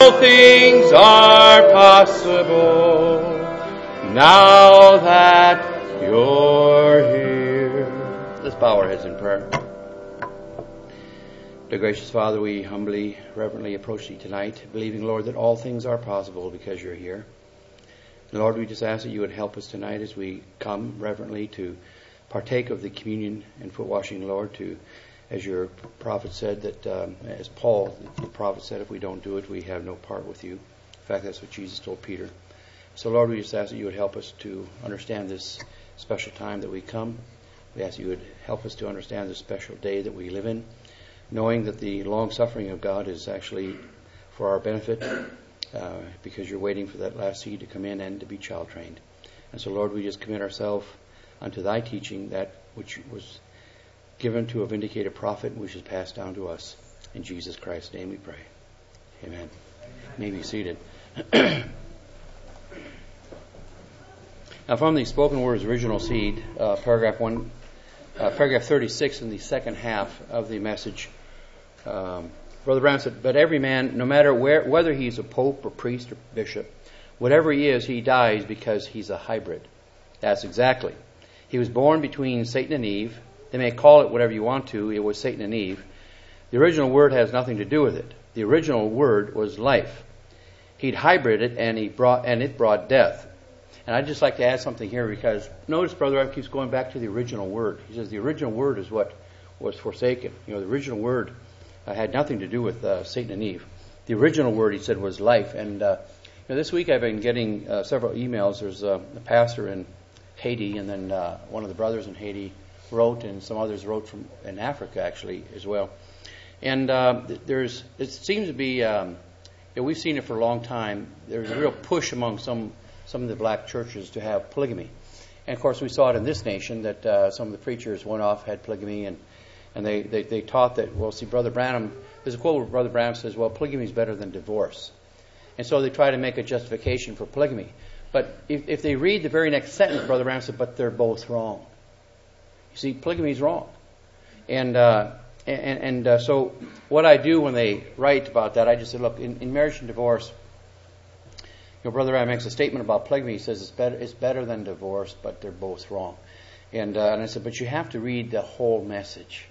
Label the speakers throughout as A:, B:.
A: All things are possible now that you're here. Let's bow our heads in prayer. Dear gracious Father, we humbly, reverently approach Thee tonight, believing, Lord, that all things are possible because You're here. And Lord, we just ask that You would help us tonight as we come reverently to partake of the communion and foot washing, Lord, to, as Your prophet said, that as Paul, the prophet said, if we don't do it, we have no part with You. In fact, that's what Jesus told Peter. So, Lord, we just ask that You would help us to understand this special time that we come. We ask that You would help us to understand this special day that we live in, knowing that the long-suffering of God is actually for our benefit, because You're waiting for that last seed to come in and to be child-trained. And so, Lord, we just commit ourselves unto Thy teaching, that which was given to a vindicated prophet, which is passed down to us. In Jesus Christ's name we pray. Amen. You may be seated. Now, from the Spoken Word's original seed, paragraph 36 in the second half of the message, Brother Brown said, "But every man, no matter whether he's a pope or priest or bishop, whatever he is, he dies because he's a hybrid." That's exactly. He was born between Satan and Eve. They may call it whatever you want to. It was Satan and Eve. The original word has nothing to do with it. The original word was life. He'd hybrided and it brought death. And I'd just like to add something here, because notice Brother Ev keeps going back to the original word. He says the original word is what was forsaken. You know, the original word had nothing to do with Satan and Eve. The original word, he said, was life. And this week I've been getting several emails. There's a pastor in Haiti, and then one of the brothers in Haiti wrote, and some others wrote from in Africa actually as well. And it seems to be, we've seen it for a long time. There's a real push among some of the black churches to have polygamy. And of course we saw it in this nation that some of the preachers went off, had polygamy, and they taught that, well, see, Brother Branham, there's a quote where Brother Branham says, well, polygamy is better than divorce. And so they try to make a justification for polygamy. But if they read the very next sentence, Brother Branham said, but they're both wrong. You see, polygamy is wrong. And so what I do when they write about that, I just say, look, in marriage and divorce, Brother Branham makes a statement about polygamy. He says it's better than divorce, but they're both wrong. And I said, but you have to read the whole message.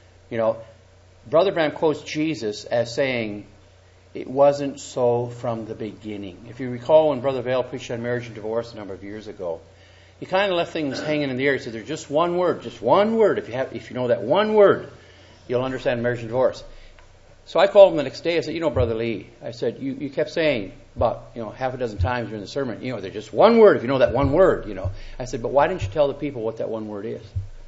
A: Brother Branham quotes Jesus as saying, it wasn't so from the beginning. If you recall when Brother Vail preached on marriage and divorce a number of years ago, he kind of left things hanging in the air. He said, there's just one word. If you know that one word, you'll understand marriage and divorce. So I called him the next day. I said, Brother Lee, I said, you kept saying about, half a dozen times during the sermon, there's just one word, if you know that one word, I said, but why didn't you tell the people what that one word is?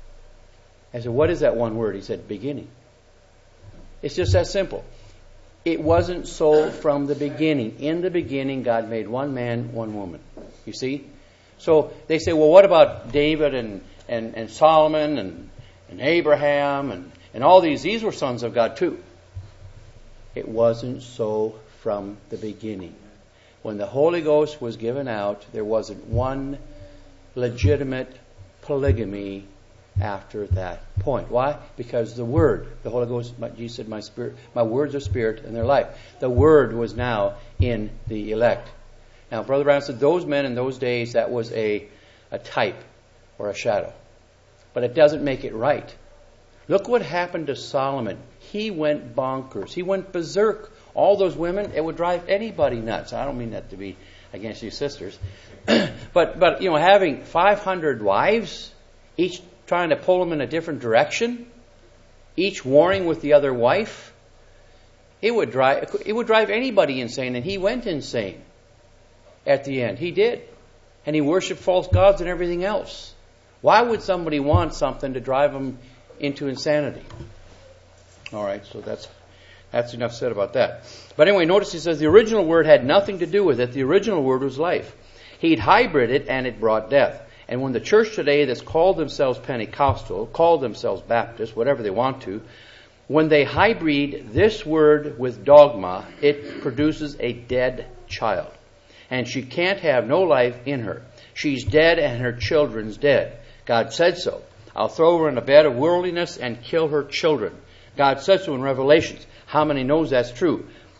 A: I said, what is that one word? He said, beginning. It's just that simple. It wasn't so from the beginning. In the beginning, God made one man, one woman. You see? So they say, well, what about David and Solomon and Abraham and all these? These were sons of God too. It wasn't so from the beginning. When the Holy Ghost was given out, there wasn't one legitimate polygamy after that point. Why? Because the Word, the Holy Ghost, Jesus said, my words are spirit and they're life. The Word was now in the elect. Now, Brother Brown said those men in those days, that was a type or a shadow. But it doesn't make it right. Look what happened to Solomon. He went bonkers. He went berserk. All those women, it would drive anybody nuts. I don't mean that to be against you sisters. but having 500 wives, each trying to pull them in a different direction, each warring with the other wife, it would drive anybody insane, and he went insane at the end. He did. And he worshipped false gods and everything else. Why would somebody want something to drive them into insanity? All right, so that's enough said about that. But anyway, notice he says the original word had nothing to do with it. The original word was life. He'd hybrided and it brought death. And when the church today that's called themselves Pentecostal, called themselves Baptist, whatever they want to, when they hybrid this word with dogma, it produces a dead child. And she can't have no life in her. She's dead and her children's dead. God said so. I'll throw her in a bed of worldliness and kill her children. God said so in Revelations. How many knows that's true?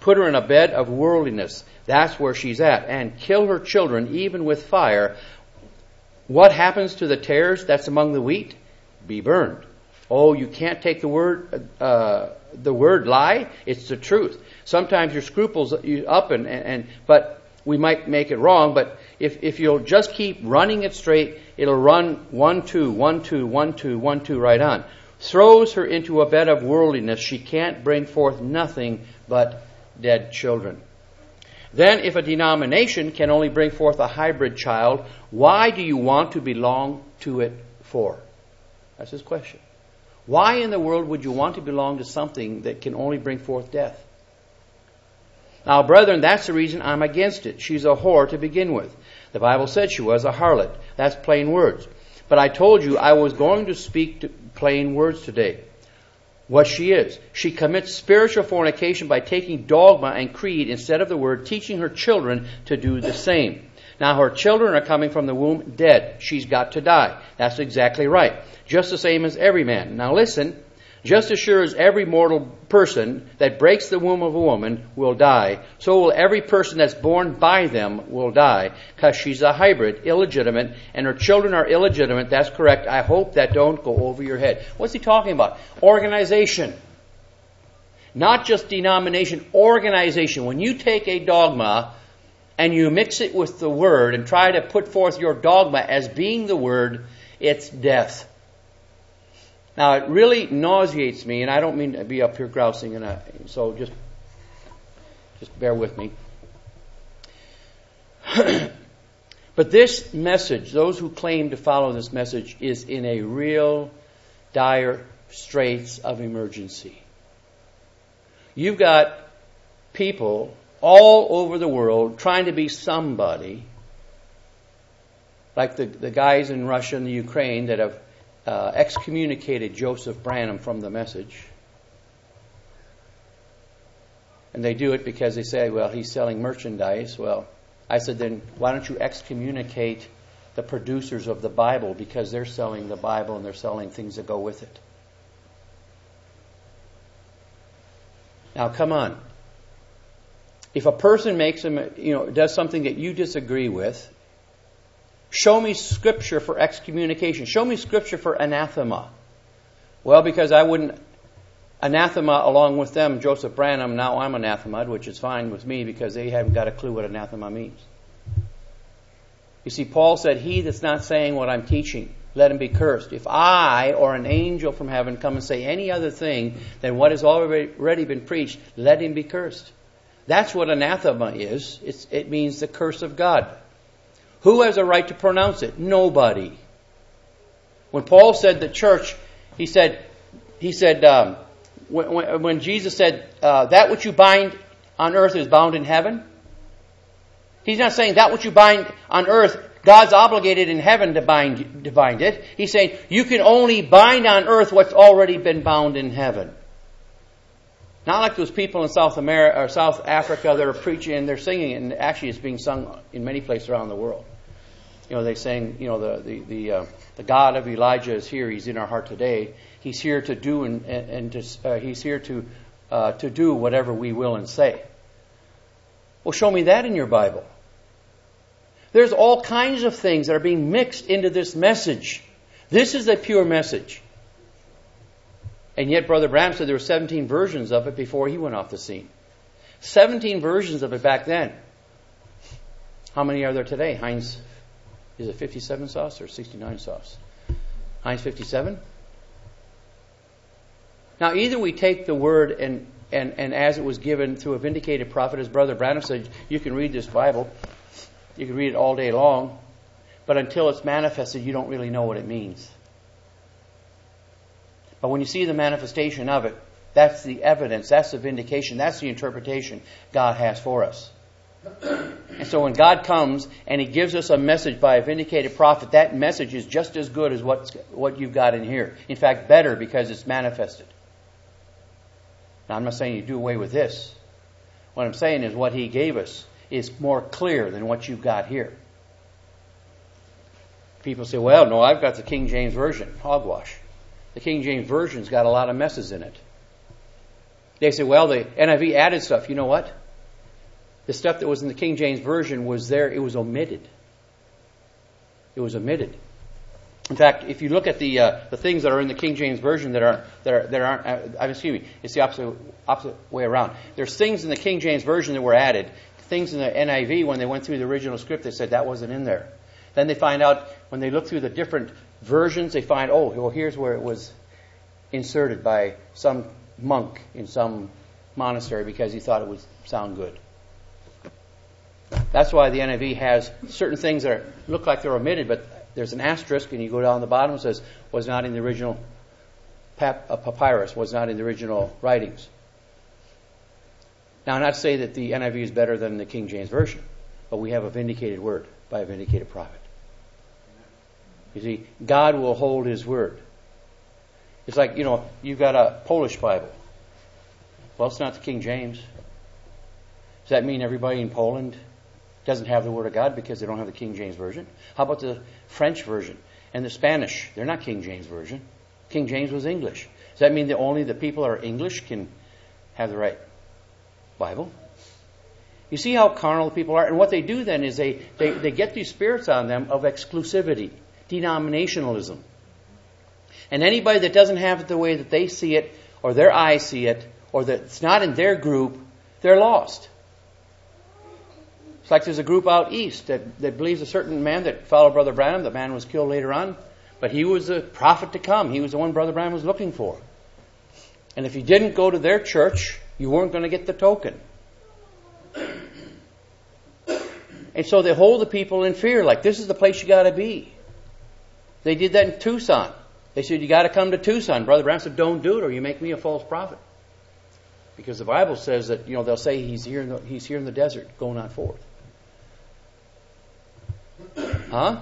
A: Put her in a bed of worldliness. That's where she's at. And kill her children even with fire. What happens to the tares that's among the wheat? Be burned. Oh, you can't take the word lie. It's the truth. Sometimes your scruples up but we might make it wrong. But if you'll just keep running it straight, it'll run 1, 2, 1, 2, 1, 2, 1, 2 right on. Throws her into a bed of worldliness. She can't bring forth nothing but dead children. Then if a denomination can only bring forth a hybrid child, why do you want to belong to it for? That's his question. Why in the world would you want to belong to something that can only bring forth death? Now, brethren, that's the reason I'm against it. She's a whore to begin with. The Bible said she was a harlot. That's plain words. But I told you I was going to speak plain words today. What she is. She commits spiritual fornication by taking dogma and creed instead of the word, teaching her children to do the same. Now her children are coming from the womb dead. She's got to die. That's exactly right. Just the same as every man. Now listen, just as sure as every mortal person that breaks the womb of a woman will die, so will every person that's born by them will die, because she's a hybrid, illegitimate, and her children are illegitimate. That's correct. I hope that don't go over your head. What's he talking about? Organization. Not just denomination, organization. When you take a dogma and you mix it with the word and try to put forth your dogma as being the word, it's death. Now, it really nauseates me, and I don't mean to be up here grousing, so just bear with me. But this message, those who claim to follow this message, is in a real dire straits of emergency. You've got people all over the world trying to be somebody, like the guys in Russia and the Ukraine that have excommunicated Joseph Branham from the message. And they do it because they say, well, he's selling merchandise. Well, I said, then why don't you excommunicate the producers of the Bible, because they're selling the Bible and they're selling things that go with it. Now, come on. If a person does something that you disagree with, show me scripture for excommunication. Show me scripture for anathema. Well, because I wouldn't anathema along with them, Joseph Branham, now I'm anathema, which is fine with me because they haven't got a clue what anathema means. You see, Paul said, he that's not saying what I'm teaching, let him be cursed. If I or an angel from heaven come and say any other thing than what has already been preached, let him be cursed. That's what anathema is. It means the curse of God. Who has a right to pronounce it? Nobody. When Paul said the church, he said, when Jesus said, that which you bind on earth is bound in heaven. He's not saying that which you bind on earth, God's obligated in heaven to bind it. He's saying you can only bind on earth what's already been bound in heaven. Not like those people in South America or South Africa that are preaching and they're singing it, and actually it's being sung in many places around the world. They sing, the God of Elijah is here. He's in our heart today. He's here to do he's here to do whatever we will and say. Well, show me that in your Bible. There's all kinds of things that are being mixed into this message. This is a pure message. And yet Brother Branham said there were 17 versions of it before he went off the scene. 17 versions of it back then. How many are there today? Heinz, is it 57 sauce or 69 sauce? Heinz 57? Now either we take the word and as it was given through a vindicated prophet, as Brother Branham said, you can read this Bible, you can read it all day long, but until it's manifested, you don't really know what it means. But when you see the manifestation of it, that's the evidence, that's the vindication, that's the interpretation God has for us. And so when God comes and He gives us a message by a vindicated prophet, that message is just as good as what you've got in here. In fact, better because it's manifested. Now, I'm not saying you do away with this. What I'm saying is what He gave us is more clear than what you've got here. People say, well, no, I've got the King James Version. Hogwash. The King James Version's got a lot of messes in it. They say, well, the NIV added stuff. You know what? The stuff that was in the King James Version was there. It was omitted. It was omitted. In fact, if you look at the things that are in the King James Version that aren't, excuse me, it's the opposite way around. There's things in the King James Version that were added. Things in the NIV, when they went through the original script, they said that wasn't in there. Then they find out, when they look through the different versions, they find, oh, well, here's where it was inserted by some monk in some monastery because he thought it would sound good. That's why the NIV has certain things that look like they're omitted, but there's an asterisk, and you go down the bottom, it says, was not in the original papyrus, was not in the original writings. Now, I'm not saying that the NIV is better than the King James Version, but we have a vindicated word by a vindicated prophet. You see, God will hold His word. It's like, you've got a Polish Bible. Well, it's not the King James. Does that mean everybody in Poland doesn't have the Word of God because they don't have the King James Version? How about the French version and the Spanish? They're not King James Version. King James was English. Does that mean that only the people that are English can have the right Bible? You see how carnal people are? And what they do then is they get these spirits on them of exclusivity, denominationalism. And anybody that doesn't have it the way that they see it, or their eyes see it, or that it's not in their group, they're lost. It's like there's a group out east that believes a certain man that followed Brother Branham. The man was killed later on, but he was the prophet to come. He was the one Brother Branham was looking for. And if you didn't go to their church, you weren't going to get the token. And so they hold the people in fear, like this is the place you got to be. They did that in Tucson. They said, you got to come to Tucson. Brother Branham said, don't do it or you make me a false prophet. Because the Bible says that, they'll say he's here in the desert, go not forth. Huh?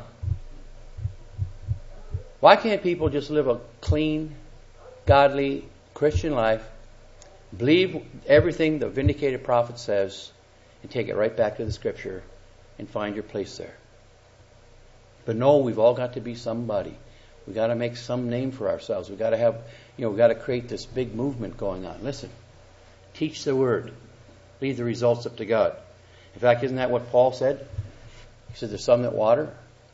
A: Why can't people just live a clean, godly, Christian life, believe everything the vindicated prophet says, and take it right back to the Scripture and find your place there? But no, we've all got to be somebody. We've got to make some name for ourselves. We've got to have, we've got to create this big movement going on. Listen, teach the Word. Leave the results up to God. In fact, isn't that what Paul said? He said there's some that water,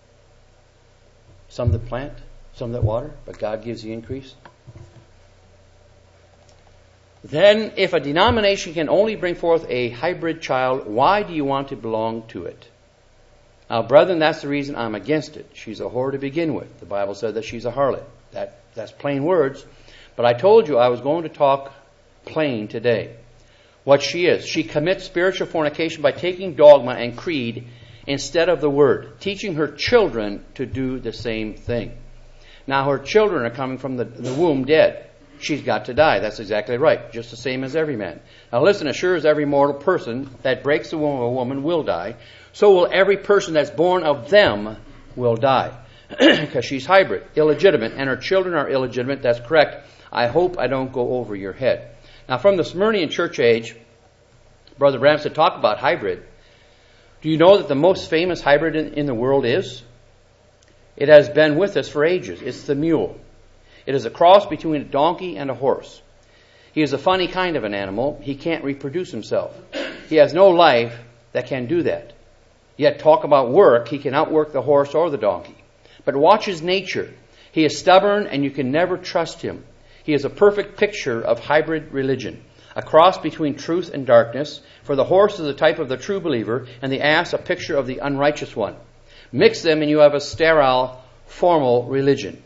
A: some that plant, some that water, but God gives the increase. Then, if a denomination can only bring forth a hybrid child, why do you want to belong to it? Now, brethren, that's the reason I'm against it. She's a whore to begin with. The Bible said that she's a harlot. That's plain words. But I told you I was going to talk plain today. What she is. She commits spiritual fornication by taking dogma and creed instead of the Word, teaching her children to do the same thing. Now, her children are coming from the womb dead. She's got to die. That's exactly right. Just the same as every man. Now listen, as sure as every mortal person that breaks the womb of a woman will die, so will every person that's born of them will die. Because she's hybrid, illegitimate, and her children are illegitimate. That's correct. I hope I don't go over your head. Now from the Smyrnian church age, Brother Branham said, talk about hybrid. Do you know that the most famous hybrid in the world is? It has been with us for ages. It's the mule. It is a cross between a donkey and a horse. He is a funny kind of an animal. He can't reproduce himself. He has no life that can do that. Yet talk about work, he can outwork the horse or the donkey. But watch his nature. He is stubborn and you can never trust him. He is a perfect picture of hybrid religion. A cross between truth and darkness. For the horse is a type of the true believer and the ass a picture of the unrighteous one. Mix them and you have a sterile, formal religion.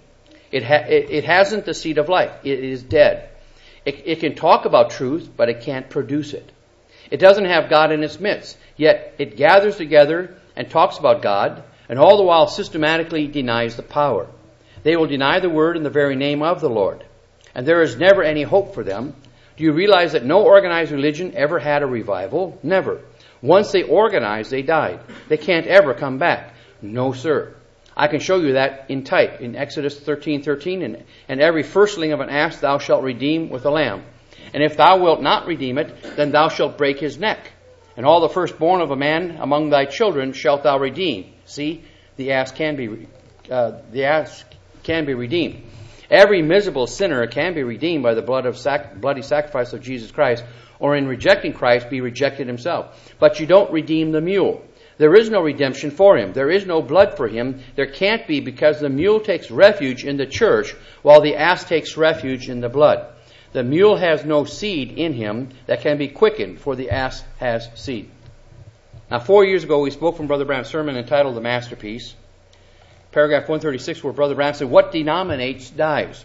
A: It hasn't the seed of life. It is dead. It can talk about truth, but it can't produce it. It doesn't have God in its midst, yet it gathers together and talks about God, and all the while systematically denies the power. They will deny the word in the very name of the Lord, and there is never any hope for them. Do you realize that no organized religion ever had a revival? Never. Once they organized, they died. They can't ever come back. No, sir. I can show you that in type in Exodus 13:13, and every firstling of an ass thou shalt redeem with a lamb. And if thou wilt not redeem it, then thou shalt break his neck. And all the firstborn of a man among thy children shalt thou redeem. See, the ass can be redeemed. Every miserable sinner can be redeemed by the bloody sacrifice of Jesus Christ, or in rejecting Christ, be rejected himself. But you don't redeem the mule. There is no redemption for him. There is no blood for him. There can't be, because the mule takes refuge in the church, while the ass takes refuge in the blood. The mule has no seed in him that can be quickened, for the ass has seed. Now, 4 years ago, we spoke from Brother Branham's sermon entitled The Masterpiece. Paragraph 136, where Brother Branham said, what denominates dies.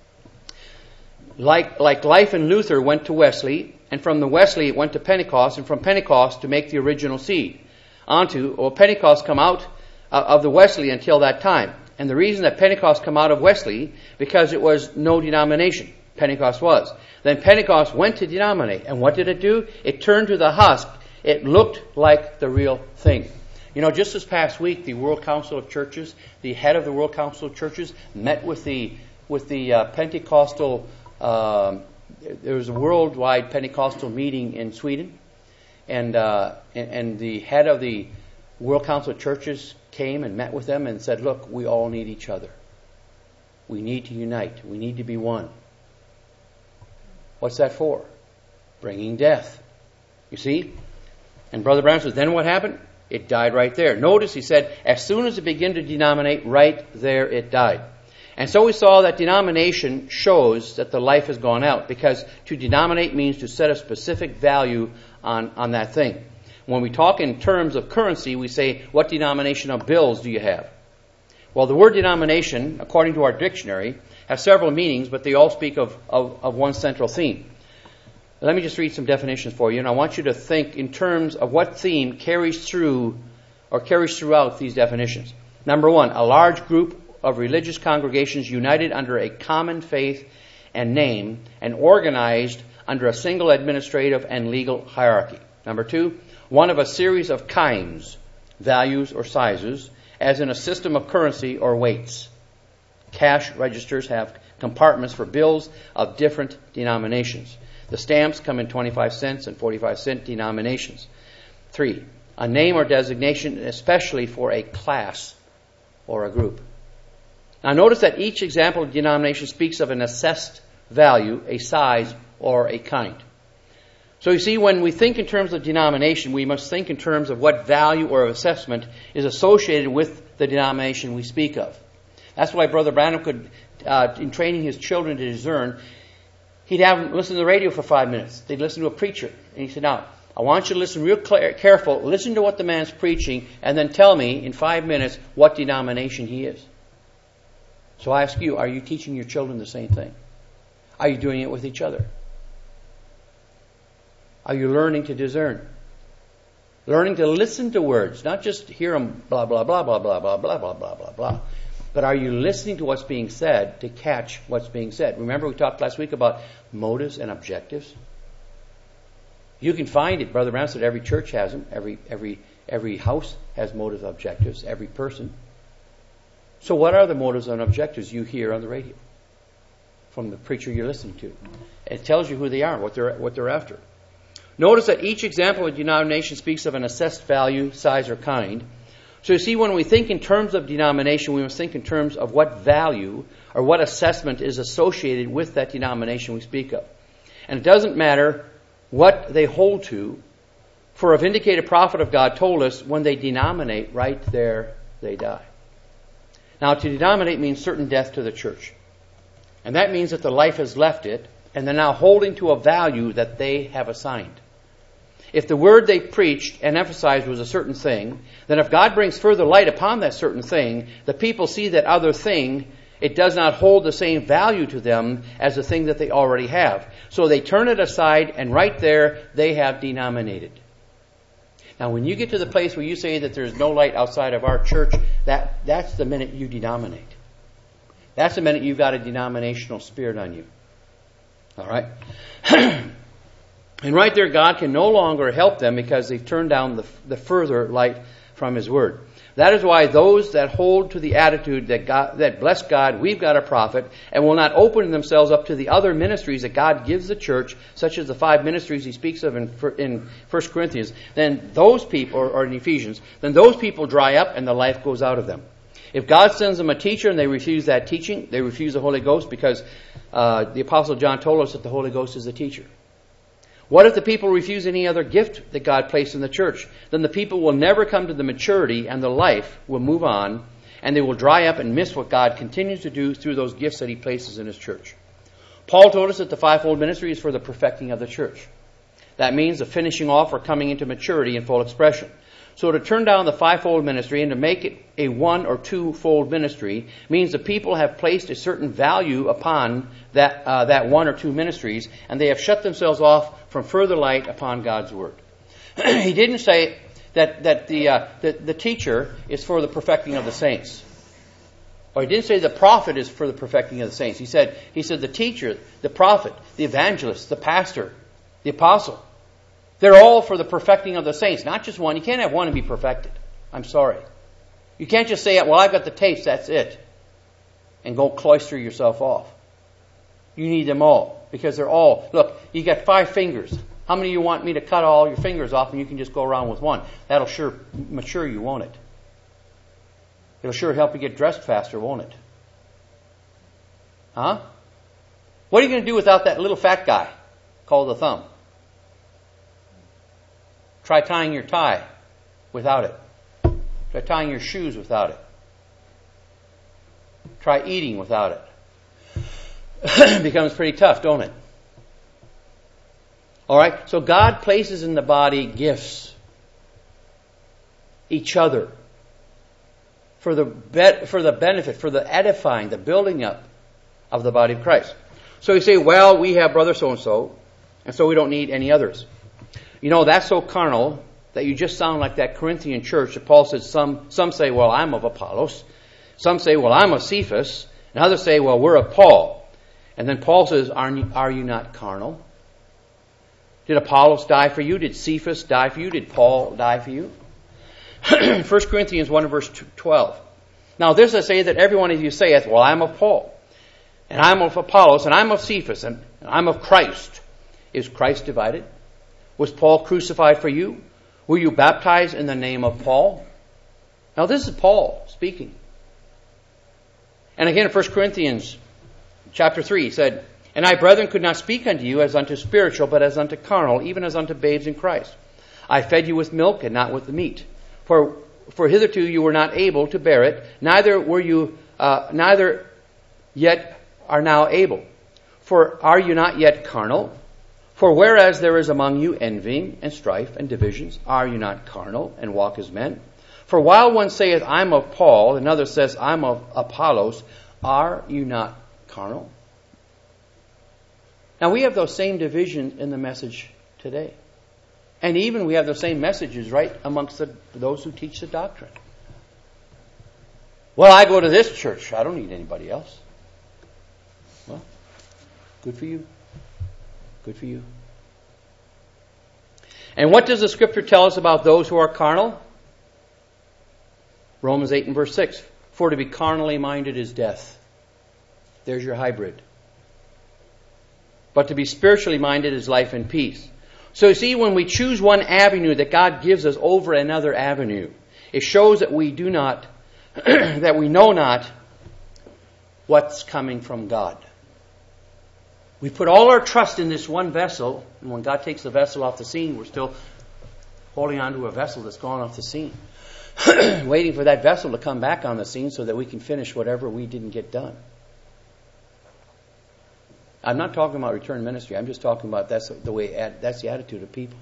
A: Like life in Luther went to Wesley, and from the Wesley it went to Pentecost, and from Pentecost to make the original seed. Pentecost come out of the Wesley until that time. And the reason that Pentecost come out of Wesley, because it was no denomination. Pentecost was. Then Pentecost went to denominate. And what did it do? It turned to the husk. It looked like the real thing. You know, just this past week, the World Council of Churches, the head of the World Council of Churches, met with the Pentecostal. There was a worldwide Pentecostal meeting in Sweden, and the head of the World Council of Churches came and met with them and said, "Look, we all need each other. We need to unite. We need to be one." What's that for? Bringing death. You see? And Brother Branham says, then what happened? It died right there. Notice he said, as soon as it began to denominate, right there it died. And so we saw that denomination shows that the life has gone out, because to denominate means to set a specific value on that thing. When we talk in terms of currency, we say, what denomination of bills do you have? Well, the word denomination, according to our dictionary, has several meanings, but they all speak of one central theme. Let me just read some definitions for you, and I want you to think in terms of what theme carries throughout these definitions. Number one, a large group of religious congregations united under a common faith and name and organized under a single administrative and legal hierarchy. Number two, one of a series of kinds, values, or sizes, as in a system of currency or weights. Cash registers have compartments for bills of different denominations. The stamps come in 25 cents and 45-cent denominations. 3, a name or designation, especially for a class or a group. Now notice that each example of denomination speaks of an assessed value, a size, or a kind. So you see, when we think in terms of denomination, we must think in terms of what value or assessment is associated with the denomination we speak of. That's why Brother Branham could, in training his children to discern, he'd have them listen to the radio for 5 minutes. They'd listen to a preacher. And he said, now, I want you to listen real careful. Listen to what the man's preaching, and then tell me in 5 minutes what denomination he is. So I ask you, are you teaching your children the same thing? Are you doing it with each other? Are you learning to discern? Learning to listen to words, not just hear them blah, blah, blah, blah, blah, blah, blah, blah, blah, blah, blah. But are you listening to what's being said to catch what's being said? Remember we talked last week about motives and objectives? You can find it. Brother Branham said every church has them. Every house has motives and objectives. Every person. So what are the motives and objectives you hear on the radio from the preacher you're listening to? It tells you who they are, what they're after. Notice that each example of denomination speaks of an assessed value, size, or kind. So you see, when we think in terms of denomination, we must think in terms of what value or what assessment is associated with that denomination we speak of. And it doesn't matter what they hold to, for a vindicated prophet of God told us, when they denominate, right there they die. Now, to denominate means certain death to the church. And that means that the life has left it, and they're now holding to a value that they have assigned. If the word they preached and emphasized was a certain thing, then if God brings further light upon that certain thing, the people see that other thing, it does not hold the same value to them as the thing that they already have. So they turn it aside, and right there they have denominated. Now when you get to the place where you say that there's no light outside of our church, that's the minute you denominate. That's the minute you've got a denominational spirit on you. All right? And right there, God can no longer help them because they've turned down the further light from His Word. That is why those that hold to the attitude that bless God, we've got a prophet, and will not open themselves up to the other ministries that God gives the church, such as the 5 ministries He speaks of in 1 Corinthians, then those people, or in Ephesians, then those people dry up and the life goes out of them. If God sends them a teacher and they refuse that teaching, they refuse the Holy Ghost, because the Apostle John told us that the Holy Ghost is the teacher. What if the people refuse any other gift that God placed in the church? Then the people will never come to the maturity, and the life will move on, and they will dry up and miss what God continues to do through those gifts that He places in His church. Paul told us that the fivefold ministry is for the perfecting of the church. That means the finishing off or coming into maturity in full expression. So to turn down the fivefold ministry and to make it a one or two-fold ministry means the people have placed a certain value upon that one or two ministries, and they have shut themselves off from further light upon God's Word. He didn't say that the teacher is for the perfecting of the saints. Or he didn't say the prophet is for the perfecting of the saints. He said the teacher, the prophet, the evangelist, the pastor, the apostle. They're all for the perfecting of the saints, not just one. You can't have one and be perfected. I'm sorry. You can't just say, well, I've got the tapes, that's it, and go cloister yourself off. You need them all, because they're all, look, you got 5 fingers. How many of you want me to cut all your fingers off and you can just go around with one? That'll sure mature you, won't it? It'll sure help you get dressed faster, won't it? Huh? What are you going to do without that little fat guy called the thumb? Try tying your tie without it. Try tying your shoes without it. Try eating without it. It becomes pretty tough, don't it? All right? So God places in the body gifts. Each other. For the benefit, for the edifying, the building up of the body of Christ. So you say, well, we have brother so-and-so, and so we don't need any others. You know, that's so carnal that you just sound like that Corinthian church that Paul says, some say, well, I'm of Apollos. Some say, well, I'm of Cephas. And others say, well, we're of Paul. And then Paul says, are you not carnal? Did Apollos die for you? Did Cephas die for you? Did Paul die for you? 1 Corinthians 1 verse 12. Now this I say that every one of you saith, well, I'm of Paul, and I'm of Apollos, and I'm of Cephas, and I'm of Christ. Is Christ divided? Was Paul crucified for you? Were you baptized in the name of Paul? Now this is Paul speaking. And again in 1 Corinthians chapter 3, he said, and I, brethren, could not speak unto you as unto spiritual, but as unto carnal, even as unto babes in Christ. I fed you with milk and not with the meat. For hitherto you were not able to bear it, neither yet are now able. For are you not yet carnal? For whereas there is among you envying and strife and divisions, are you not carnal and walk as men? For while one saith, I'm of Paul, and another says, I'm of Apollos, are you not carnal? Now we have those same divisions in the message today. And even we have the same messages right amongst those who teach the doctrine. Well, I go to this church. I don't need anybody else. Well, good for you. Good for you. And what does the Scripture tell us about those who are carnal? Romans 8 and verse 6. For to be carnally minded is death. There's your hybrid. But to be spiritually minded is life and peace. So you see, when we choose one avenue that God gives us over another avenue, it shows that we do not, that we know not what's coming from God. We put all our trust in this one vessel, and when God takes the vessel off the scene, we're still holding on to a vessel that's gone off the scene, waiting for that vessel to come back on the scene so that we can finish whatever we didn't get done. I'm not talking about return ministry. I'm just talking about that's the attitude of people.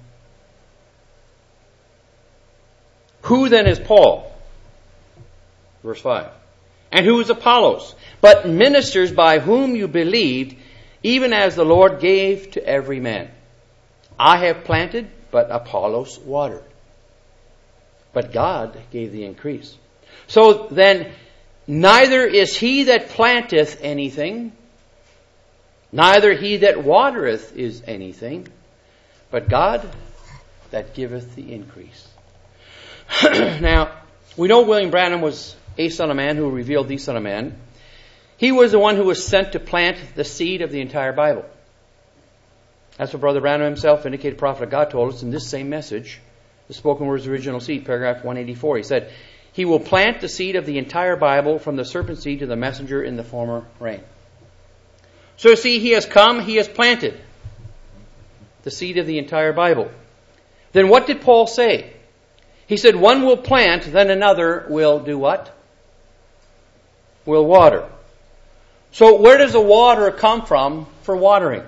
A: Who then is Paul? Verse 5. And who is Apollos? But ministers by whom you believed, even as the Lord gave to every man. I have planted, but Apollos watered. But God gave the increase. So then, neither is he that planteth anything, neither he that watereth is anything, but God that giveth the increase. Now, we know William Branham was a son of man who revealed the Son of Man. He was the one who was sent to plant the seed of the entire Bible. That's what Brother Branham himself, indicated prophet of God, told us in this same message, the spoken word's original seed, paragraph 184. He said, He will plant the seed of the entire Bible from the serpent seed to the messenger in the former rain. So see, he has come, he has planted the seed of the entire Bible. Then what did Paul say? He said one will plant, then another will do what? Will water. So where does the water come from for watering?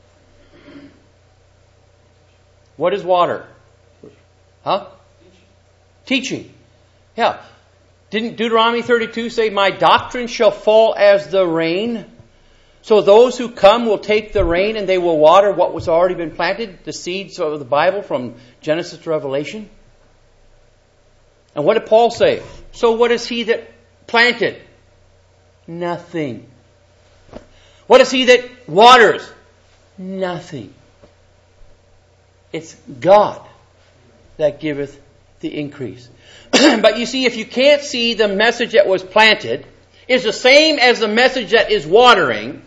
A: What is water? Huh? Teaching. Yeah. Didn't Deuteronomy 32 say, my doctrine shall fall as the rain? So those who come will take the rain and they will water what was already been planted, the seeds of the Bible from Genesis to Revelation. And what did Paul say? So what is he that planted? Nothing. What is he that waters? Nothing. It's God that giveth the increase. But you see, if you can't see the message that was planted is the same as the message that is watering,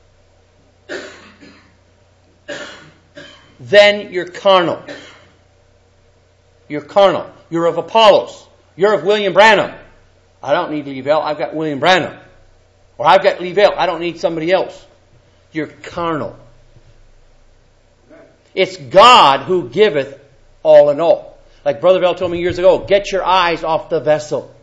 A: then you're carnal. You're carnal. You're of Apollos. You're of William Branham. I don't need Leavell. I've got William Branham. Or I've got Leavell. I don't need somebody else. You're carnal. It's God who giveth all in all. Like Brother Bell told me years ago, get your eyes off the vessel.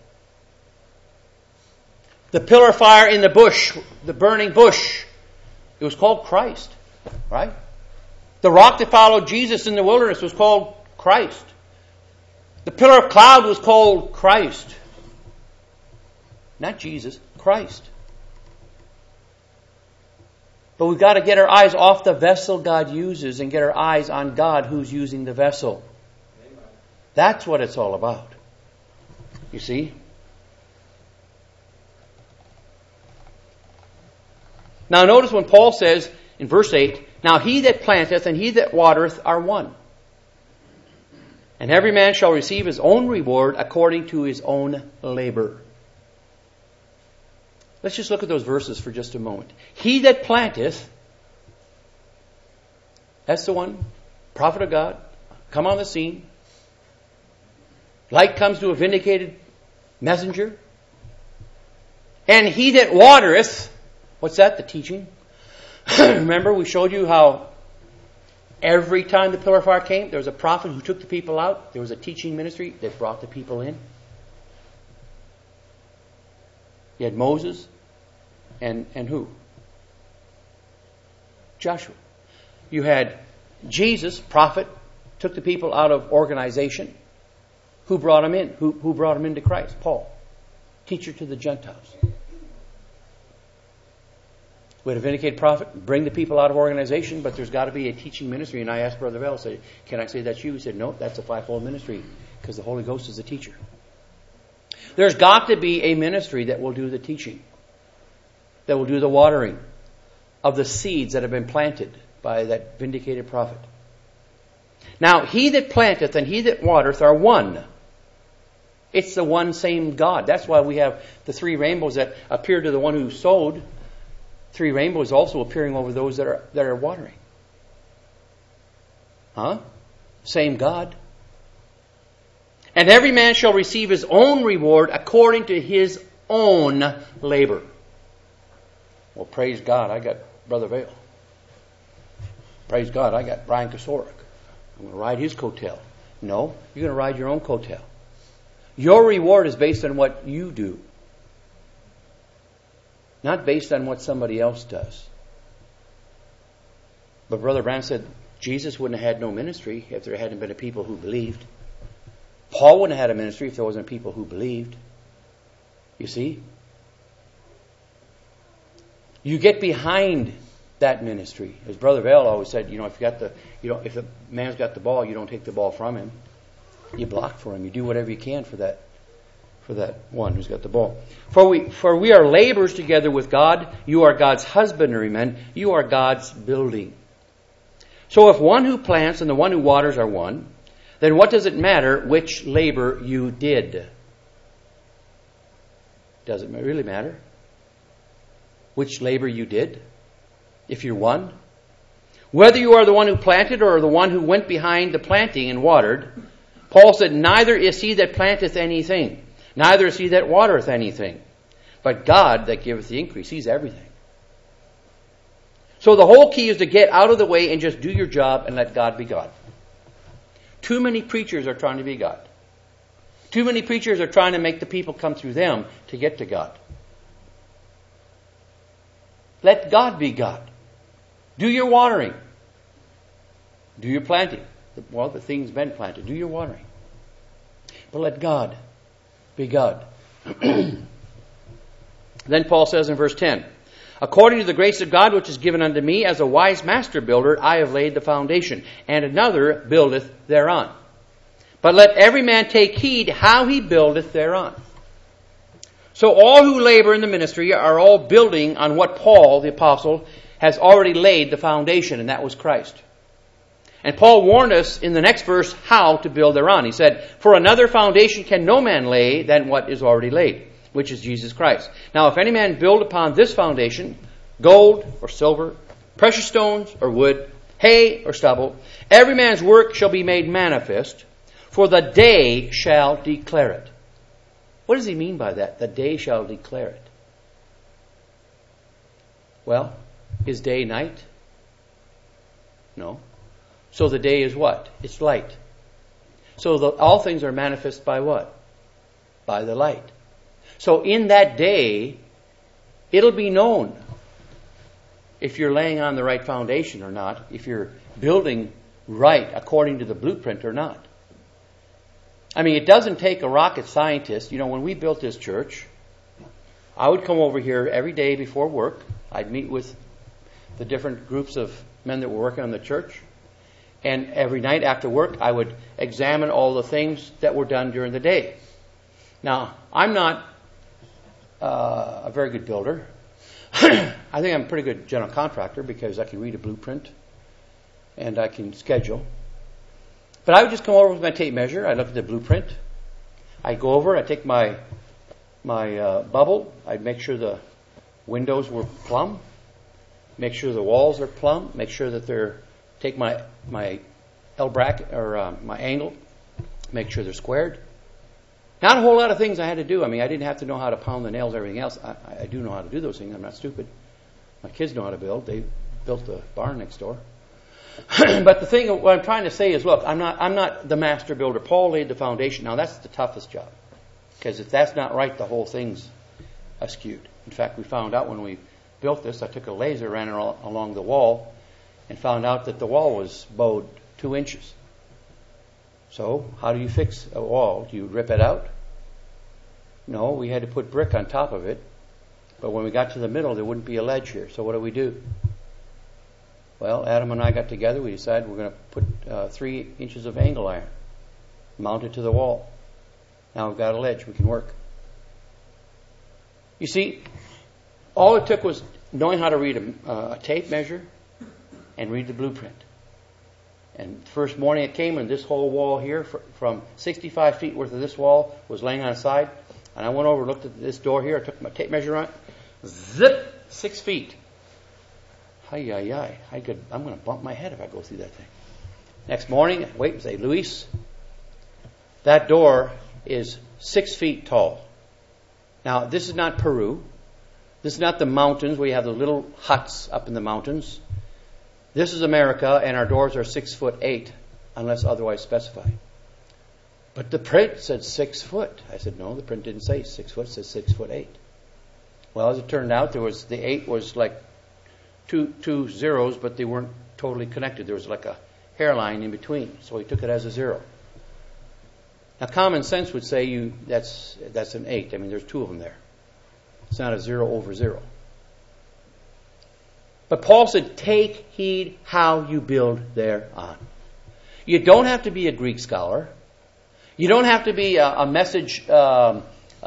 A: The pillar of fire in the bush, the burning bush, it was called Christ. Right? The rock that followed Jesus in the wilderness was called Christ. The pillar of cloud was called Christ. Not Jesus, Christ. But we've got to get our eyes off the vessel God uses and get our eyes on God who's using the vessel. Amen. That's what it's all about. You see? Now notice when Paul says in verse 8, now he that planteth and he that watereth are one. And every man shall receive his own reward according to his own labor. Let's just look at those verses for just a moment. He that planteth, that's the one, prophet of God, come on the scene. Light comes to a vindicated messenger. And he that watereth, what's that? The teaching. Remember, we showed you how every time the pillar of fire came, there was a prophet who took the people out. There was a teaching ministry that brought the people in. You had Moses and who? Joshua. You had Jesus, prophet, took the people out of organization. Who brought them in? Who brought them into Christ? Paul. Teacher to the Gentiles. We had a vindicated prophet, bring the people out of organization, but there's got to be a teaching ministry. And I asked Brother Bell, I said, can I say that's you? He said, no, that's a fivefold ministry because the Holy Ghost is a teacher. There's got to be a ministry that will do the teaching, that will do the watering of the seeds that have been planted by that vindicated prophet. Now, he that planteth and he that watereth are one. It's the one same God. That's why we have the three rainbows that appear to the one who sowed. Three rainbows also appearing over those that are watering. Huh? Same God. And every man shall receive his own reward according to his own labor. Well, praise God, I got Brother Vale. Praise God, I got Brian Kosorek. I'm going to ride his coattail. No, you're going to ride your own coattail. Your reward is based on what you do, not based on what somebody else does. But Brother Branham said Jesus wouldn't have had no ministry if there hadn't been a people who believed. Paul wouldn't have had a ministry if there wasn't people who believed. You see? You get behind that ministry. As Brother Vale always said, if the man's got the ball, you don't take the ball from him. You block for him. You do whatever you can for that one who's got the ball. For we are laborers together with God. You are God's husbandrymen. You are God's building. So if one who plants and the one who waters are one, then what does it matter which labor you did? Does it really matter which labor you did if you're one? Whether you are the one who planted or the one who went behind the planting and watered, Paul said, neither is he that planteth anything, neither is he that watereth anything, but God that giveth the increase. He's everything. So the whole key is to get out of the way and just do your job and let God be God. Too many preachers are trying to be God. Too many preachers are trying to make the people come through them to get to God. Let God be God. Do your watering. Do your planting. Well, the thing's been planted. Do your watering. But let God be God. Then Paul says in verse 10, according to the grace of God which is given unto me as a wise master builder, I have laid the foundation, and another buildeth thereon. But let every man take heed how he buildeth thereon. So all who labor in the ministry are all building on what Paul, the apostle, has already laid the foundation, and that was Christ. And Paul warned us in the next verse how to build thereon. He said, for another foundation can no man lay than what is already laid, which is Jesus Christ. Now if any man build upon this foundation, gold or silver, precious stones or wood, hay or stubble, every man's work shall be made manifest, for the day shall declare it. What does he mean by that? The day shall declare it. Well, is day night? No. So the day is what? It's light. So all things are manifest by what? By the light. So in that day, it'll be known if you're laying on the right foundation or not, if you're building right according to the blueprint or not. I mean, it doesn't take a rocket scientist. You know, when we built this church, I would come over here every day before work. I'd meet with the different groups of men that were working on the church. And every night after work, I would examine all the things that were done during the day. Now, I'm not a very good builder. I think I'm a pretty good general contractor because I can read a blueprint and I can schedule. But I would just come over with my tape measure. I'd look at the blueprint. I'd go over. I'd take my bubble. I'd make sure the windows were plumb. Make sure the walls are plumb. Make sure that they're... Take my L bracket or my angle. Make sure they're squared. Not a whole lot of things I had to do. I mean, I didn't have to know how to pound the nails and everything else. I do know how to do those things. I'm not stupid. My kids know how to build. They built the barn next door. But the thing, what I'm trying to say is, look, I'm not the master builder. Paul laid the foundation. Now, that's the toughest job. Because if that's not right, the whole thing's askewed. In fact, we found out when we built this, I took a laser, ran it along the wall, and found out that the wall was bowed 2 inches. So, how do you fix a wall? Do you rip it out? No, we had to put brick on top of it. But when we got to the middle, there wouldn't be a ledge here. So what do? Well, Adam and I got together. We decided we're going to put 3 inches of angle iron mounted to the wall. Now we've got a ledge. We can work. You see, all it took was knowing how to read a tape measure and read the blueprint. And the first morning it came, and this whole wall here, from 65 feet worth of this wall, was laying on its side. And I went over and looked at this door here. I took my tape measure on it. Zip! 6 feet. I'm going to bump my head if I go through that thing. Next morning, I wait and say, Luis, that door is 6 feet tall. Now, this is not Peru. This is not the mountains where you have the little huts up in the mountains. This is America, and our doors are 6'8", unless otherwise specified. But the print said 6 foot. I said, no, the print didn't say 6 foot, it said 6'8". Well, as it turned out, the 8 was like two zeros, but they weren't totally connected. There was like a hairline in between, so he took it as a 0. Now, common sense would say that's an 8. I mean, there's 2 of them there. It's not a 0 over 0. But Paul said, take heed how you build thereon. You don't have to be a Greek scholar. You don't have to be a message parrot.